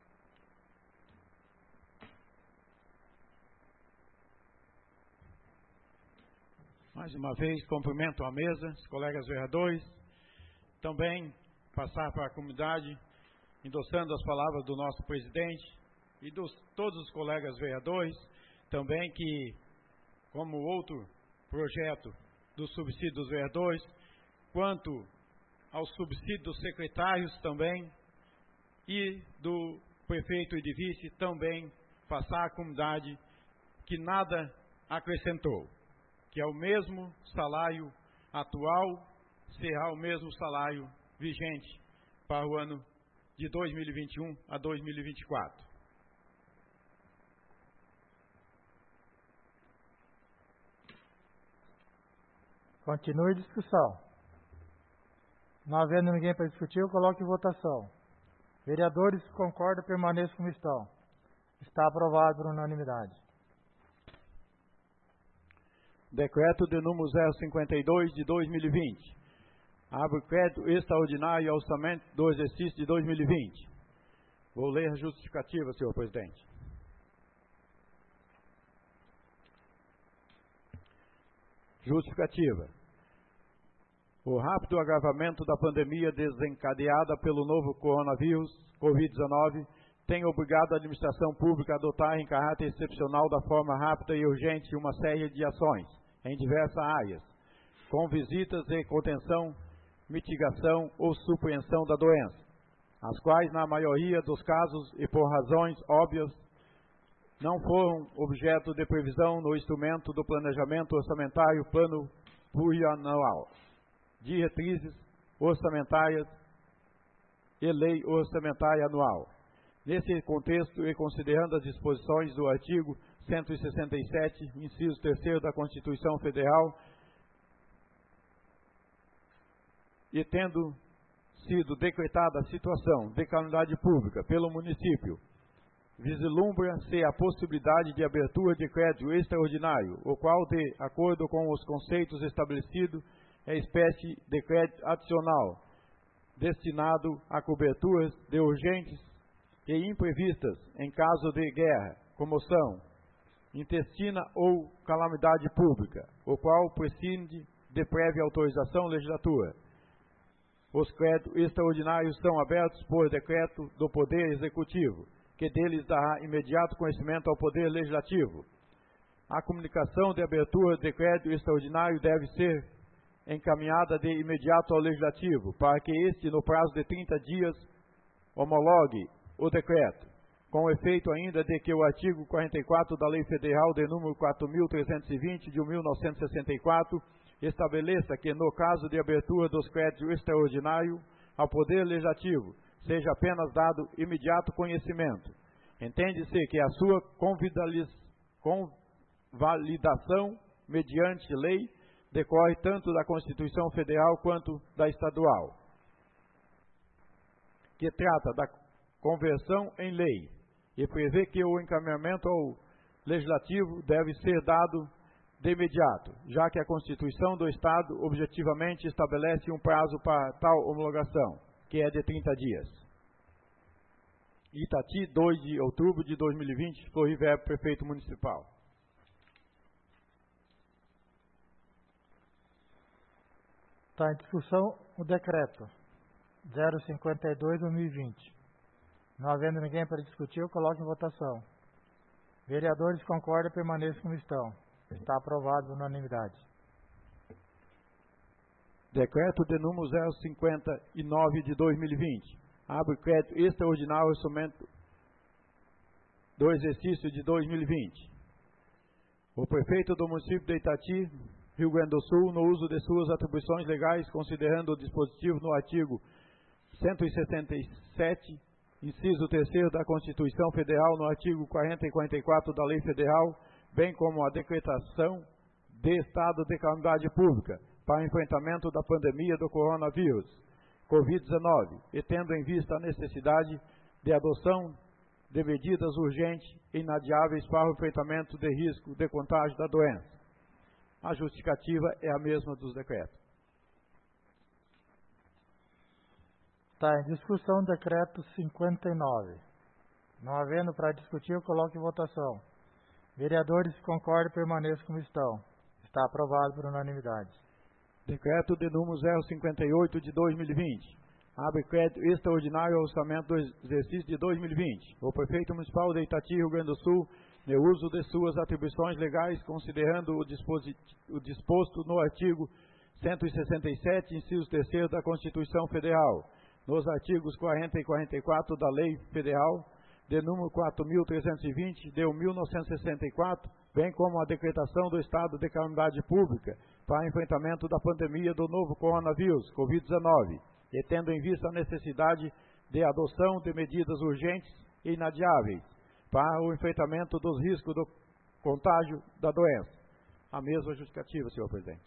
Mais uma vez, cumprimento a mesa, os colegas vereadores. Também passar para a comunidade, endossando as palavras do nosso presidente e dos todos os colegas vereadores, também que, como outro projeto do subsídio dos vereadores, quanto ao subsídio dos secretários também, e do prefeito e de vice também, passar à comunidade que nada acrescentou, que é o mesmo salário atual, será o mesmo salário vigente para o ano de dois mil e vinte e um a dois mil e vinte e quatro. Continue a discussão. Não havendo ninguém para discutir, eu coloco em votação. Vereadores que concordam, permaneçam como estão. Está aprovado por unanimidade. Decreto de número zero cinquenta e dois de dois mil e vinte. Abre o crédito extraordinário e orçamento do exercício de dois mil e vinte. Vou ler a justificativa, senhor presidente. Justificativa. O rápido agravamento da pandemia desencadeada pelo novo coronavírus, covid dezenove, tem obrigado a administração pública a adotar em caráter excepcional da forma rápida e urgente uma série de ações em diversas áreas, com visitas e contenção, mitigação ou supreensão da doença, as quais, na maioria dos casos e por razões óbvias, não foram objeto de previsão no instrumento do planejamento orçamentário plano plurianual, diretrizes orçamentárias e lei orçamentária anual, Nesse contexto, e considerando as disposições do artigo cento e sessenta e sete, inciso terceiro da Constituição Federal, e tendo sido decretada a situação de calamidade pública pelo município, vislumbra-se a possibilidade de abertura de crédito extraordinário, o qual, de acordo com os conceitos estabelecidos, é espécie de crédito adicional, destinado a coberturas de urgentes e imprevistas em caso de guerra, comoção, intestina ou calamidade pública, o qual prescinde de prévia autorização legislativa. Os créditos extraordinários são abertos por decreto do Poder Executivo, que deles dará imediato conhecimento ao Poder Legislativo. A comunicação de abertura de crédito extraordinário deve ser encaminhada de imediato ao Legislativo, para que este, no prazo de trinta dias, homologue o decreto, com o efeito ainda de que o artigo quarenta e quatro da Lei Federal de número quatro mil trezentos e vinte, de mil novecentos e sessenta e quatro, estabeleça que, no caso de abertura dos créditos extraordinários ao Poder Legislativo, seja apenas dado imediato conhecimento. Entende-se que a sua convalidação mediante lei decorre tanto da Constituição Federal quanto da estadual, que trata da conversão em lei e prevê que o encaminhamento ao Legislativo deve ser dado de imediato, já que a Constituição do Estado objetivamente estabelece um prazo para tal homologação, que é de trinta dias. Itati, dois de outubro de dois mil e vinte, Floriverbo, Prefeito Municipal. Está em discussão o decreto zero cinquenta e dois, dois mil e vinte. Não havendo ninguém para discutir, eu coloco em votação. Vereadores concordam e permaneçam como estão. Está aprovado por unanimidade. Decreto de número zero cinquenta e nove de dois mil e vinte. Abre crédito extraordinário orçamento do exercício de dois mil e vinte. O prefeito do município de Itati, Rio Grande do Sul, no uso de suas atribuições legais, considerando o dispositivo no artigo cento e sessenta e sete, inciso terceiro da Constituição Federal, no artigo quarenta e quarenta e quatro da Lei Federal, bem como a decretação de estado de calamidade pública para enfrentamento da pandemia do coronavírus, covid dezenove, e tendo em vista a necessidade de adoção de medidas urgentes e inadiáveis para o enfrentamento de risco de contágio da doença. A justificativa é a mesma dos decretos. Está em discussão o decreto cinquenta e nove. Não havendo para discutir, eu coloco em votação. Vereadores que concordam permaneçam como estão. Está aprovado por unanimidade. Decreto de número zero cinquenta e oito de dois mil e vinte. Abre crédito extraordinário ao orçamento do exercício de dois mil e vinte. O prefeito municipal de Itati, Rio Grande do Sul, no uso de suas atribuições legais, considerando o, o disposto no artigo cento e sessenta e sete, inciso terceiro da Constituição Federal, nos artigos quarenta e quarenta e quatro da Lei Federal, de número quatro mil trezentos e vinte, de mil novecentos e sessenta e quatro, bem como a decretação do estado de calamidade pública para enfrentamento da pandemia do novo coronavírus, covid dezenove, e tendo em vista a necessidade de adoção de medidas urgentes e inadiáveis para o enfrentamento dos riscos do contágio da doença. A mesma justificativa, senhor presidente.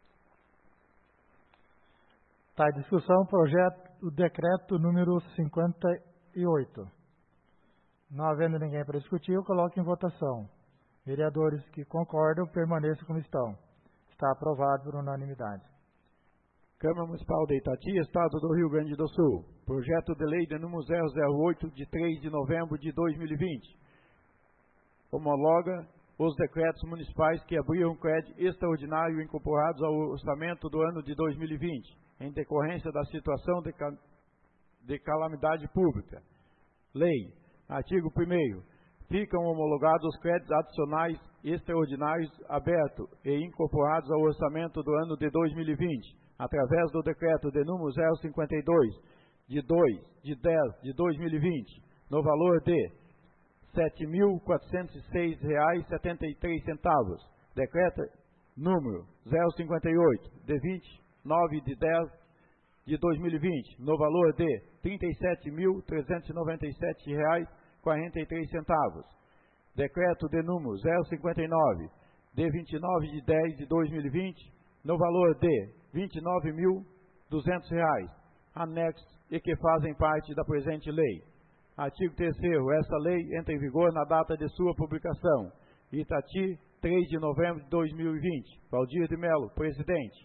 Está em discussão o projeto, o decreto número cinquenta e oito. Não havendo ninguém para discutir, eu coloco em votação. Vereadores que concordam, permaneçam como estão. Está aprovado por unanimidade. Câmara Municipal de Itati, Estado do Rio Grande do Sul. Projeto de lei de número zero zero oito, de três de novembro de dois mil e vinte. Homologa os decretos municipais que abriam crédito extraordinário incorporados ao orçamento do ano de dois mil e vinte, em decorrência da situação de, cal de calamidade pública. Lei. Artigo primeiro. Ficam homologados os créditos adicionais extraordinários abertos e incorporados ao orçamento do ano de dois mil e vinte, através do decreto de número zero cinquenta e dois, de dois de dez de dois mil e vinte, no valor de sete mil quatrocentos e seis reais e setenta e três centavos. Decreto número zero cinquenta e oito, de vinte e nove de dez de dois mil e vinte, no valor de trinta e sete mil trezentos e noventa e sete reais e quarenta e três centavos. Decreto de número zero cinquenta e nove, de vinte e nove de dez de dois mil e vinte, no valor de vinte e nove mil duzentos reais, anexos e que fazem parte da presente lei. Artigo terceiro. Esta lei entra em vigor na data de sua publicação. Itati, três de novembro de dois mil e vinte. Valdir de Mello, presidente.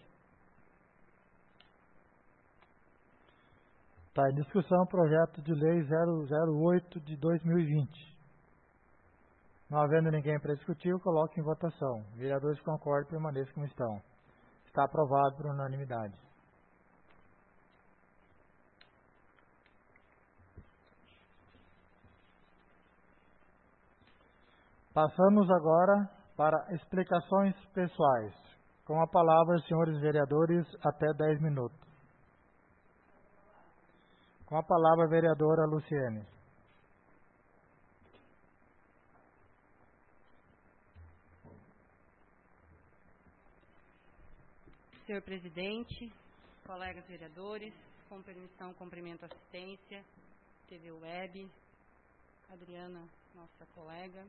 Está em discussão o projeto de lei zero zero oito de dois mil e vinte. Não havendo ninguém para discutir, eu coloco em votação. Vereadores que concordam, permaneçam como estão. Está aprovado por unanimidade. Passamos agora para explicações pessoais. Com a palavra, senhores vereadores, até dez minutos. Com a palavra, a vereadora Luciene. Senhor presidente, colegas vereadores, com permissão, cumprimento a assistência, T V Web, Adriana, nossa colega.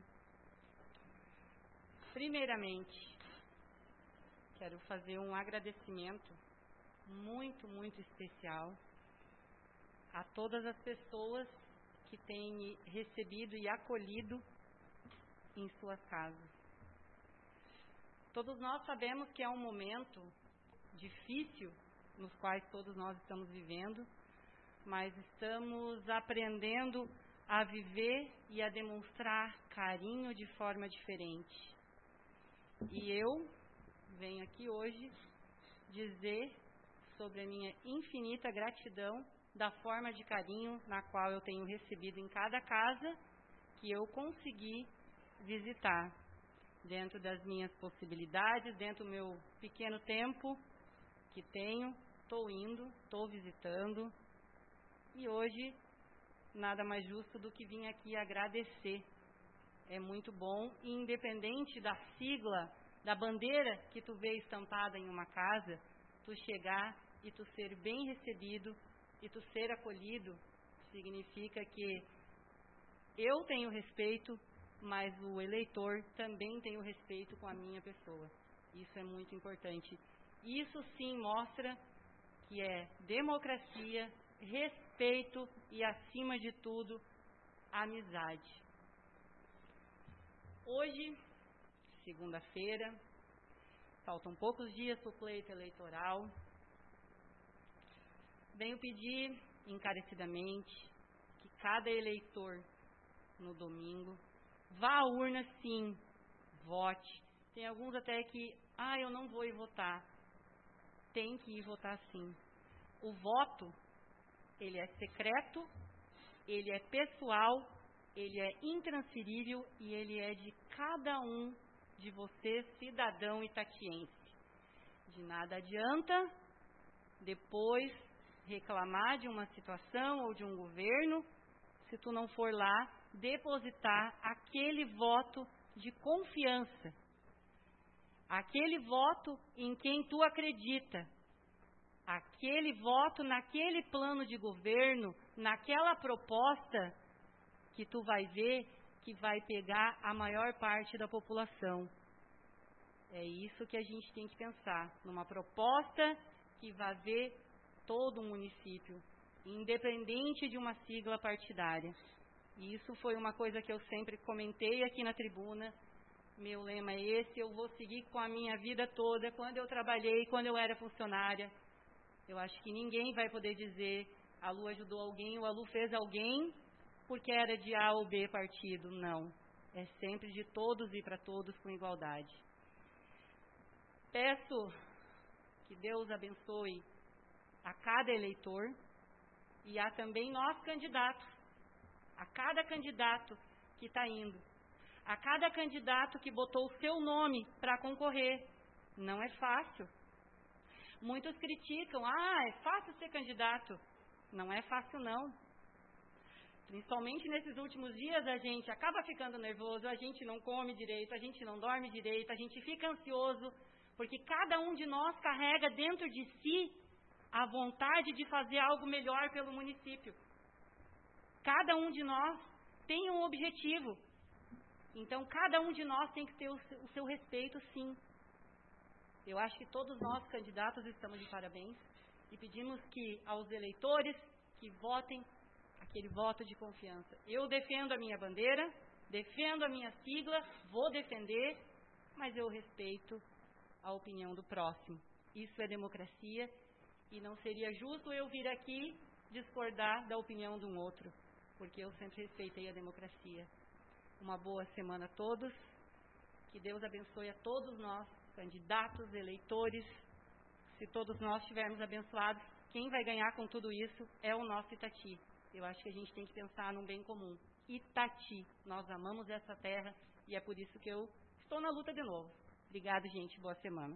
Primeiramente, quero fazer um agradecimento muito, muito especial a todas as pessoas que têm me recebido e acolhido em suas casas. Todos nós sabemos que é um momento difícil nos quais todos nós estamos vivendo, mas estamos aprendendo a viver e a demonstrar carinho de forma diferente. E eu venho aqui hoje dizer sobre a minha infinita gratidão da forma de carinho na qual eu tenho recebido em cada casa que eu consegui visitar, dentro das minhas possibilidades, dentro do meu pequeno tempo que tenho, estou indo, estou visitando, e hoje nada mais justo do que vir aqui agradecer. É muito bom, e independente da sigla, da bandeira que tu vê estampada em uma casa, tu chegar e tu ser bem recebido e tu ser acolhido, significa que eu tenho respeito, mas o eleitor também tem o respeito com a minha pessoa. Isso é muito importante. Isso sim mostra que é democracia, respeito e, acima de tudo, amizade. Hoje, segunda-feira, faltam poucos dias para o pleito eleitoral. Venho pedir encarecidamente que cada eleitor, no domingo, vá à urna sim, vote. Tem alguns até que, ah, eu não vou ir votar. Tem que ir votar sim. O voto, ele é secreto, ele é pessoal, ele é intransferível e ele é de cada um de vocês, cidadão itatiense. De nada adianta depois reclamar de uma situação ou de um governo se tu não for lá depositar aquele voto de confiança, aquele voto em quem tu acredita, aquele voto naquele plano de governo, naquela proposta que tu vai ver que vai pegar a maior parte da população. É isso que a gente tem que pensar, numa proposta que vai ver todo o município, independente de uma sigla partidária. E isso foi uma coisa que eu sempre comentei aqui na tribuna. Meu lema é esse, eu vou seguir com a minha vida toda, quando eu trabalhei, quando eu era funcionária. Eu acho que ninguém vai poder dizer a Lu ajudou alguém ou a Lu fez alguém porque era de A ou B partido. Não. É sempre de todos e para todos com igualdade. Peço que Deus abençoe a cada eleitor e a também nós candidatos, a cada candidato que está indo, a cada candidato que botou o seu nome para concorrer. Não é fácil. Muitos criticam, ah, é fácil ser candidato. Não é fácil, não. Principalmente nesses últimos dias, a gente acaba ficando nervoso, a gente não come direito, a gente não dorme direito, a gente fica ansioso, porque cada um de nós carrega dentro de si a vontade de fazer algo melhor pelo município. Cada um de nós tem um objetivo. Então, cada um de nós tem que ter o seu, o seu respeito, sim. Eu acho que todos nós, candidatos, estamos de parabéns e pedimos que aos eleitores que votem aquele voto de confiança. Eu defendo a minha bandeira, defendo a minha sigla, vou defender, mas eu respeito a opinião do próximo. Isso é democracia e não seria justo eu vir aqui discordar da opinião de um outro, porque eu sempre respeitei a democracia. Uma boa semana a todos, que Deus abençoe a todos nós, candidatos, eleitores. Se todos nós estivermos abençoados, quem vai ganhar com tudo isso é o nosso Itati. Eu acho que a gente tem que pensar num bem comum. Itati, nós amamos essa terra e é por isso que eu estou na luta de novo. Obrigada, gente. Boa semana.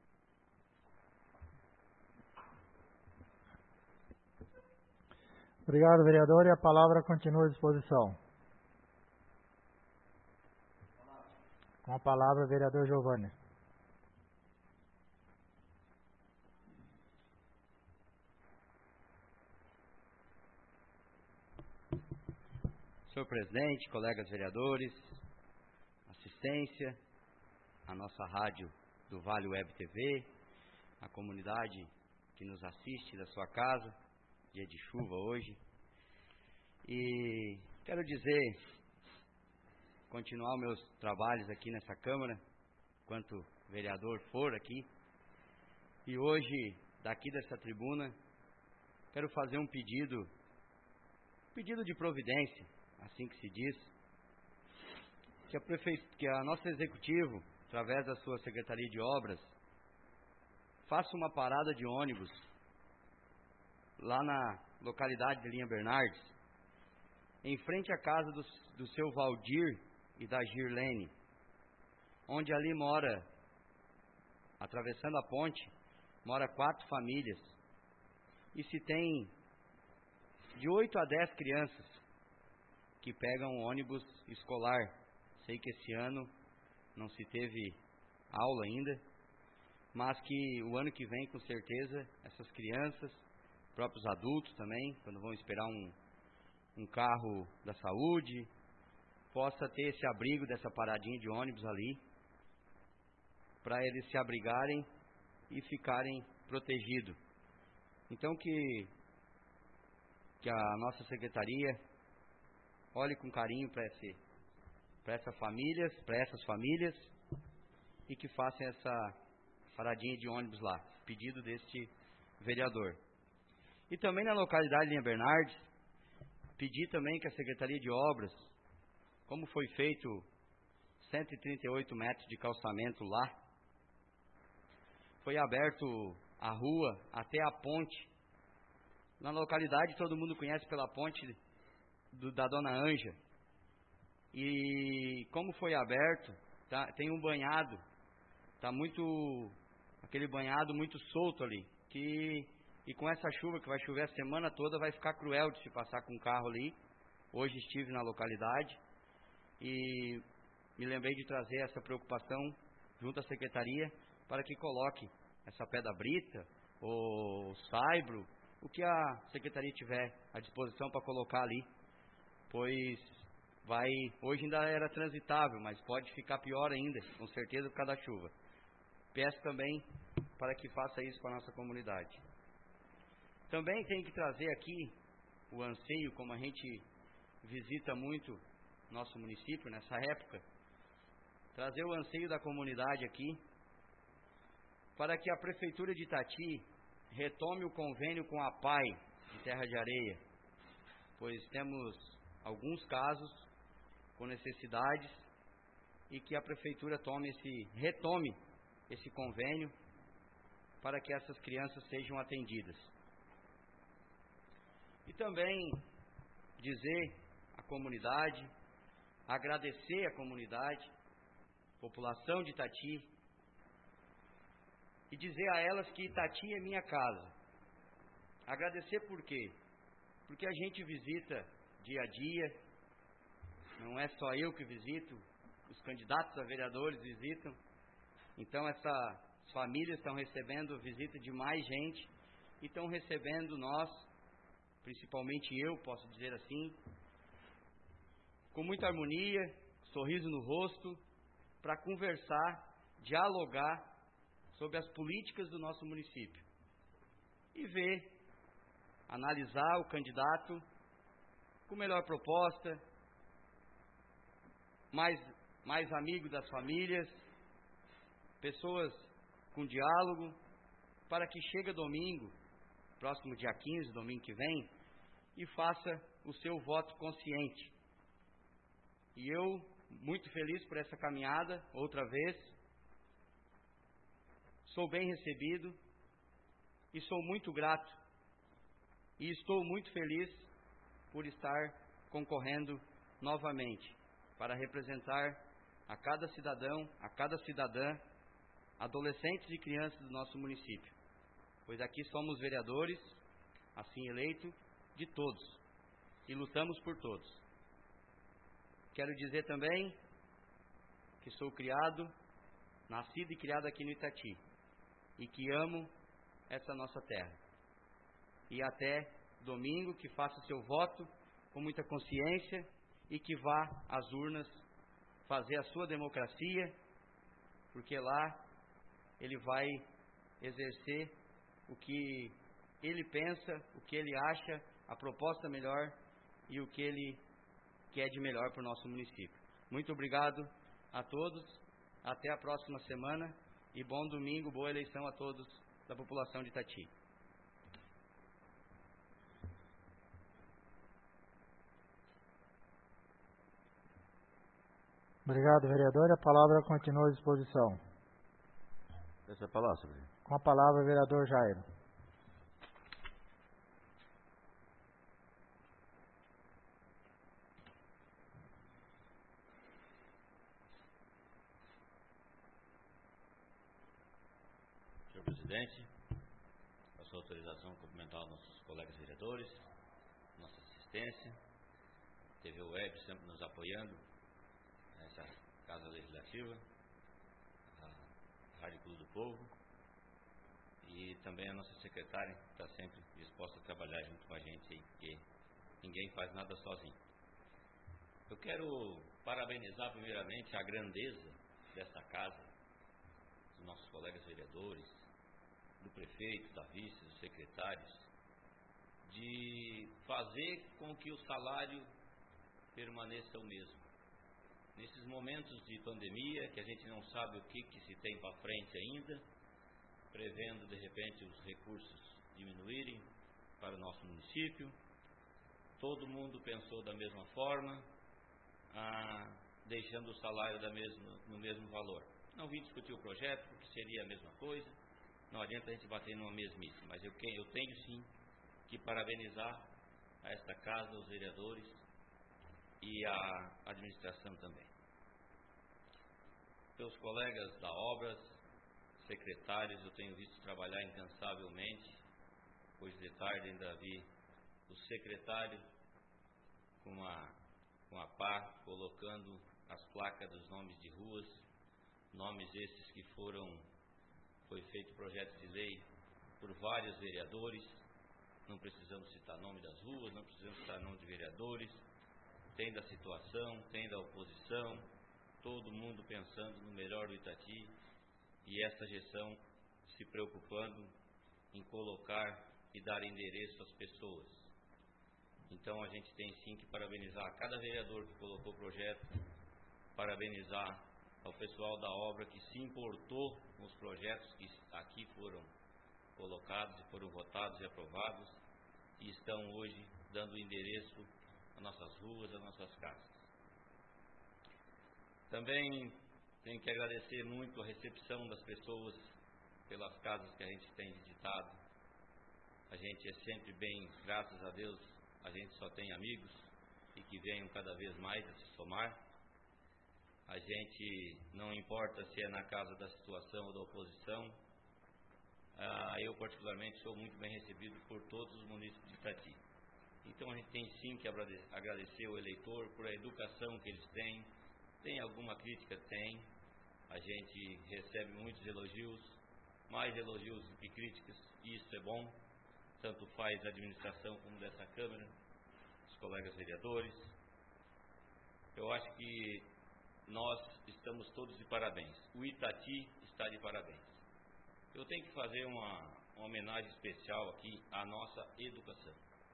Obrigado, vereador. E a palavra continua à disposição. Com a palavra, vereador Giovanni. Senhor presidente, colegas vereadores, assistência, a nossa rádio do Vale Web T V, a comunidade que nos assiste da sua casa, dia de chuva hoje. E quero dizer, continuar meus trabalhos aqui nessa Câmara, enquanto vereador for aqui. E hoje, daqui dessa tribuna, quero fazer um pedido, pedido de providência, assim que se diz, que a, prefe... que a nossa executivo, através da sua Secretaria de Obras, faça uma parada de ônibus lá na localidade de Linha Bernardes, em frente à casa do, do seu Valdir e da Girlene, onde ali mora, atravessando a ponte, mora quatro famílias, e se tem de oito a dez crianças que pegam um ônibus escolar. Sei que esse ano não se teve aula ainda, mas que o ano que vem, com certeza, essas crianças, próprios adultos também, quando vão esperar um, um carro da saúde, possa ter esse abrigo dessa paradinha de ônibus ali, para eles se abrigarem e ficarem protegidos. Então que, que a nossa secretaria olhe com carinho para esse, para essa famílias, para essas famílias, e que façam essa paradinha de ônibus lá, pedido deste vereador. E também na localidade de Linha Bernardes, pedir também que a Secretaria de Obras, como foi feito cento e trinta e oito metros de calçamento lá, foi aberto a rua até a ponte. Na localidade todo mundo conhece pela ponte do, da Dona Anja. E como foi aberto, tá, tem um banhado, tá muito, aquele banhado muito solto ali, que, e com essa chuva que vai chover a semana toda, vai ficar cruel de se passar com o carro ali. Hoje estive na localidade e me lembrei de trazer essa preocupação junto à secretaria, para que coloque essa pedra brita, ou saibro, o que a secretaria tiver à disposição para colocar ali, pois vai, hoje ainda era transitável, mas pode ficar pior ainda, com certeza, por causa da chuva. Peço também para que faça isso com a nossa comunidade. Também tem que trazer aqui o anseio, como a gente visita muito nosso município nessa época, trazer o anseio da comunidade aqui, para que a Prefeitura de Itati retome o convênio com a P A I de Terra de Areia, pois temos alguns casos com necessidades, e que a Prefeitura tome esse, retome esse convênio para que essas crianças sejam atendidas. E também dizer à comunidade, agradecer à comunidade, população de Itati, e dizer a elas que Itati é minha casa. Agradecer por quê? Porque a gente visita dia a dia, não é só eu que visito, os candidatos a vereadores visitam, então essas famílias estão recebendo visita de mais gente, e estão recebendo nós, principalmente eu, posso dizer assim, com muita harmonia, sorriso no rosto, para conversar, dialogar sobre as políticas do nosso município e ver, analisar o candidato com melhor proposta, mais, mais amigo das famílias, pessoas com diálogo, para que chegue domingo, próximo dia quinze, domingo que vem, e faça o seu voto consciente. E eu, muito feliz por essa caminhada, outra vez, sou bem recebido e sou muito grato e estou muito feliz por estar concorrendo novamente para representar a cada cidadão, a cada cidadã, adolescentes e crianças do nosso município, pois aqui somos vereadores, assim eleito, de todos e lutamos por todos. Quero dizer também que sou criado, nascido e criado aqui no Itati e que amo essa nossa terra. E até domingo que faça seu voto com muita consciência e que vá às urnas fazer a sua democracia, porque lá ele vai exercer o que ele pensa, o que ele acha, a proposta melhor e o que ele quer de melhor para o nosso município. Muito obrigado a todos, até a próxima semana e bom domingo, boa eleição a todos da população de Itati. Obrigado, vereador. A palavra continua à disposição. Essa é a palavra, senhor. Com a palavra, vereador Jairo. Senhor presidente, com a sua autorização, cumprimentar os nossos colegas vereadores, nossa assistência, T V Web sempre nos apoiando nessa Casa Legislativa, a Rádio Clube do Povo e também a nossa secretária, que está sempre disposta a trabalhar junto com a gente aí, porque ninguém faz nada sozinho. Eu quero parabenizar primeiramente a grandeza dessa casa, dos nossos colegas vereadores, do prefeito, da vice, dos secretários, de fazer com que o salário permaneça o mesmo. Nesses momentos de pandemia, que a gente não sabe o que, que se tem para frente ainda, prevendo de repente os recursos diminuírem para o nosso município, todo mundo pensou da mesma forma, ah, deixando o salário da mesma, no mesmo valor. Não vim discutir o projeto, porque seria a mesma coisa, não adianta a gente bater numa mesmice, mas eu, eu tenho sim que parabenizar a esta casa, os vereadores e a administração também. Meus colegas da obras, secretários, eu tenho visto trabalhar incansavelmente. Hoje de tarde ainda vi o secretário com a, com a pá colocando as placas dos nomes de ruas, nomes esses que foram, foi feito projeto de lei por vários vereadores, não precisamos citar nome das ruas, não precisamos citar nome de vereadores, tem da situação, tem da oposição, todo mundo pensando no melhor do Itati e essa gestão se preocupando em colocar e dar endereço às pessoas. Então a gente tem sim que parabenizar cada vereador que colocou o projeto, parabenizar ao pessoal da obra que se importou com os projetos que aqui foram colocados e foram votados e aprovados e estão hoje dando endereço às nossas ruas, às nossas casas. Também tenho que agradecer muito a recepção das pessoas pelas casas que a gente tem visitado. A gente é sempre bem, graças a Deus, a gente só tem amigos e que venham cada vez mais a se somar. A gente, não importa se é na casa da situação ou da oposição, ah, eu particularmente sou muito bem recebido por todos os munícipes de Itati. Então a gente tem sim que agradecer o eleitor por a educação que eles têm. Tem alguma crítica? Tem. A gente recebe muitos elogios, mais elogios do que críticas, e isso é bom. tanto faz da administração como dessa Câmara, os colegas vereadores. Eu acho que nós estamos todos de parabéns. O Itati está de parabéns. Eu tenho que fazer uma, uma homenagem especial aqui à nossa educação.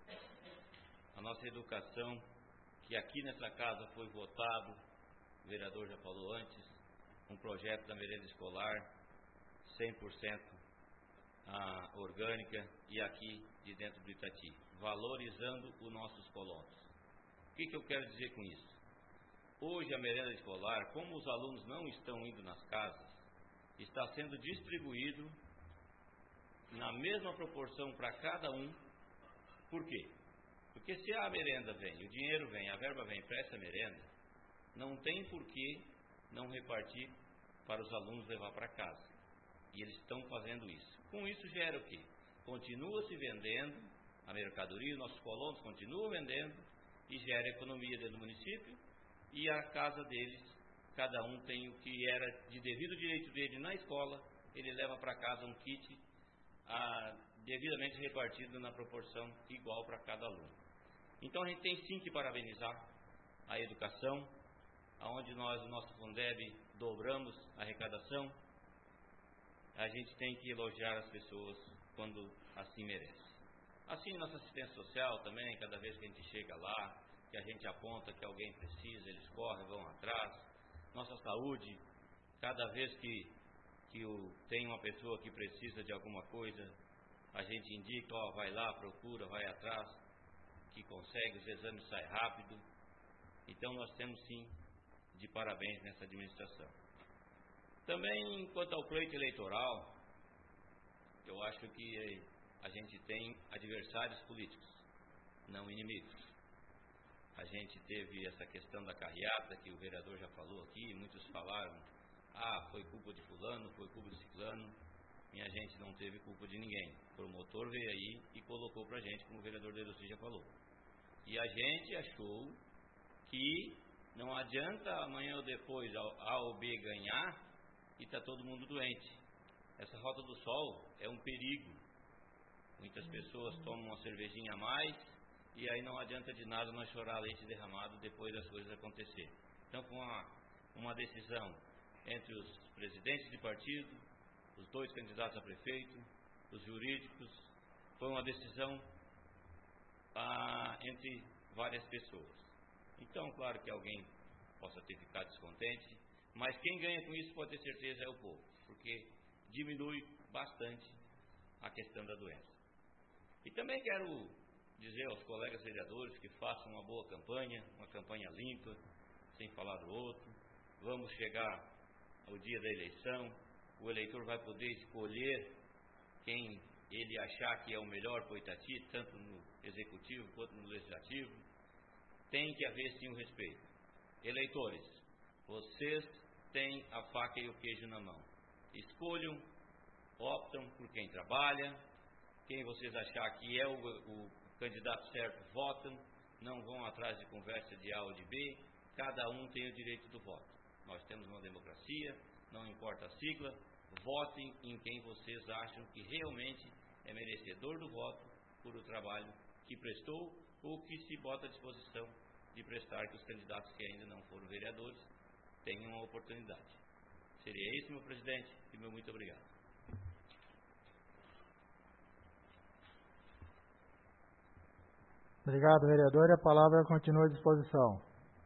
A nossa educação, que aqui nessa casa foi votado, o vereador já falou antes, um projeto da merenda escolar cem por cento ah, orgânica e aqui de dentro do Itati, valorizando os nossos colonos. O que, que eu quero dizer com isso? Hoje a merenda escolar, como os alunos não estão indo nas casas, está sendo distribuído na mesma proporção para cada um. Por quê? Porque se a merenda vem, o dinheiro vem, a verba vem para essa merenda, não tem por que não repartir para os alunos levar para casa. E eles estão fazendo isso. Com isso gera o quê? Continua se vendendo a mercadoria, nossos colonos continuam vendendo e gera economia dentro do município, e a casa deles, cada um tem o que era de devido direito dele na escola, ele leva para casa um kit ah, devidamente repartido na proporção igual para cada aluno. Então a gente tem sim que parabenizar a educação, aonde nós, o nosso Fundeb, dobramos a arrecadação. A gente tem que elogiar as pessoas quando assim merece. Assim, nossa assistência social também, cada vez que a gente chega lá, que a gente aponta que alguém precisa, eles correm, vão atrás. Nossa saúde, cada vez que, que o, tem uma pessoa que precisa de alguma coisa, a gente indica, ó, vai lá, procura, vai atrás, que consegue, os exames saem rápido. Então nós temos sim de parabéns nessa administração. Também quanto ao pleito eleitoral, eu acho que a gente tem adversários políticos, não inimigos. A gente teve essa questão da carreata, que o vereador já falou aqui, muitos falaram, ah, foi culpa de fulano, foi culpa de ciclano, e a gente não teve culpa de ninguém. O promotor veio aí e colocou pra gente, como o vereador Deroci já falou. E a gente achou que não adianta amanhã ou depois A ou B ganhar e está todo mundo doente. Essa Rota do Sol é um perigo. Muitas pessoas tomam uma cervejinha a mais e aí não adianta de nada nós chorar leite derramado depois das coisas acontecerem. Então foi uma, uma decisão entre os presidentes de partido, os dois candidatos a prefeito, os jurídicos, foi uma decisão ah, entre várias pessoas. Então, claro que alguém possa ter ficado descontente, mas quem ganha com isso pode ter certeza é o povo, porque diminui bastante a questão da doença. E também quero dizer aos colegas vereadores que façam uma boa campanha, uma campanha limpa, sem falar do outro. Vamos chegar ao dia da eleição, o eleitor vai poder escolher quem ele achar que é o melhor para o Itati, tanto no executivo quanto no legislativo. Tem que haver sim o respeito. Eleitores, vocês têm a faca e o queijo na mão. Escolham, optam por quem trabalha, quem vocês achar que é o, o candidato certo, votam, não vão atrás de conversa de A ou de B, cada um tem o direito do voto. Nós temos uma democracia, não importa a sigla, votem em quem vocês acham que realmente é merecedor do voto por o trabalho que prestou ou que se bota à disposição de prestar, que os candidatos que ainda não foram vereadores tenham uma oportunidade. Seria isso, meu presidente, e meu muito obrigado. Obrigado, vereador, e a palavra continua à disposição.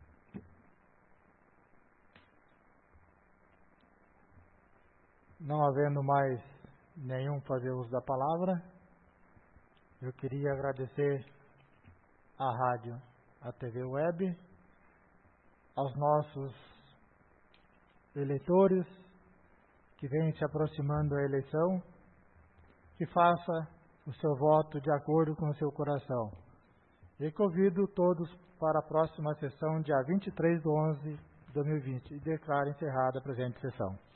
Não havendo mais nenhum fazer uso da palavra, eu queria agradecer à rádio, à T V Web, aos nossos eleitores que vêm se aproximando da eleição, que faça o seu voto de acordo com o seu coração. E convido todos para a próxima sessão, dia vinte e três de onze de dois mil e vinte, e declaro encerrada a presente sessão.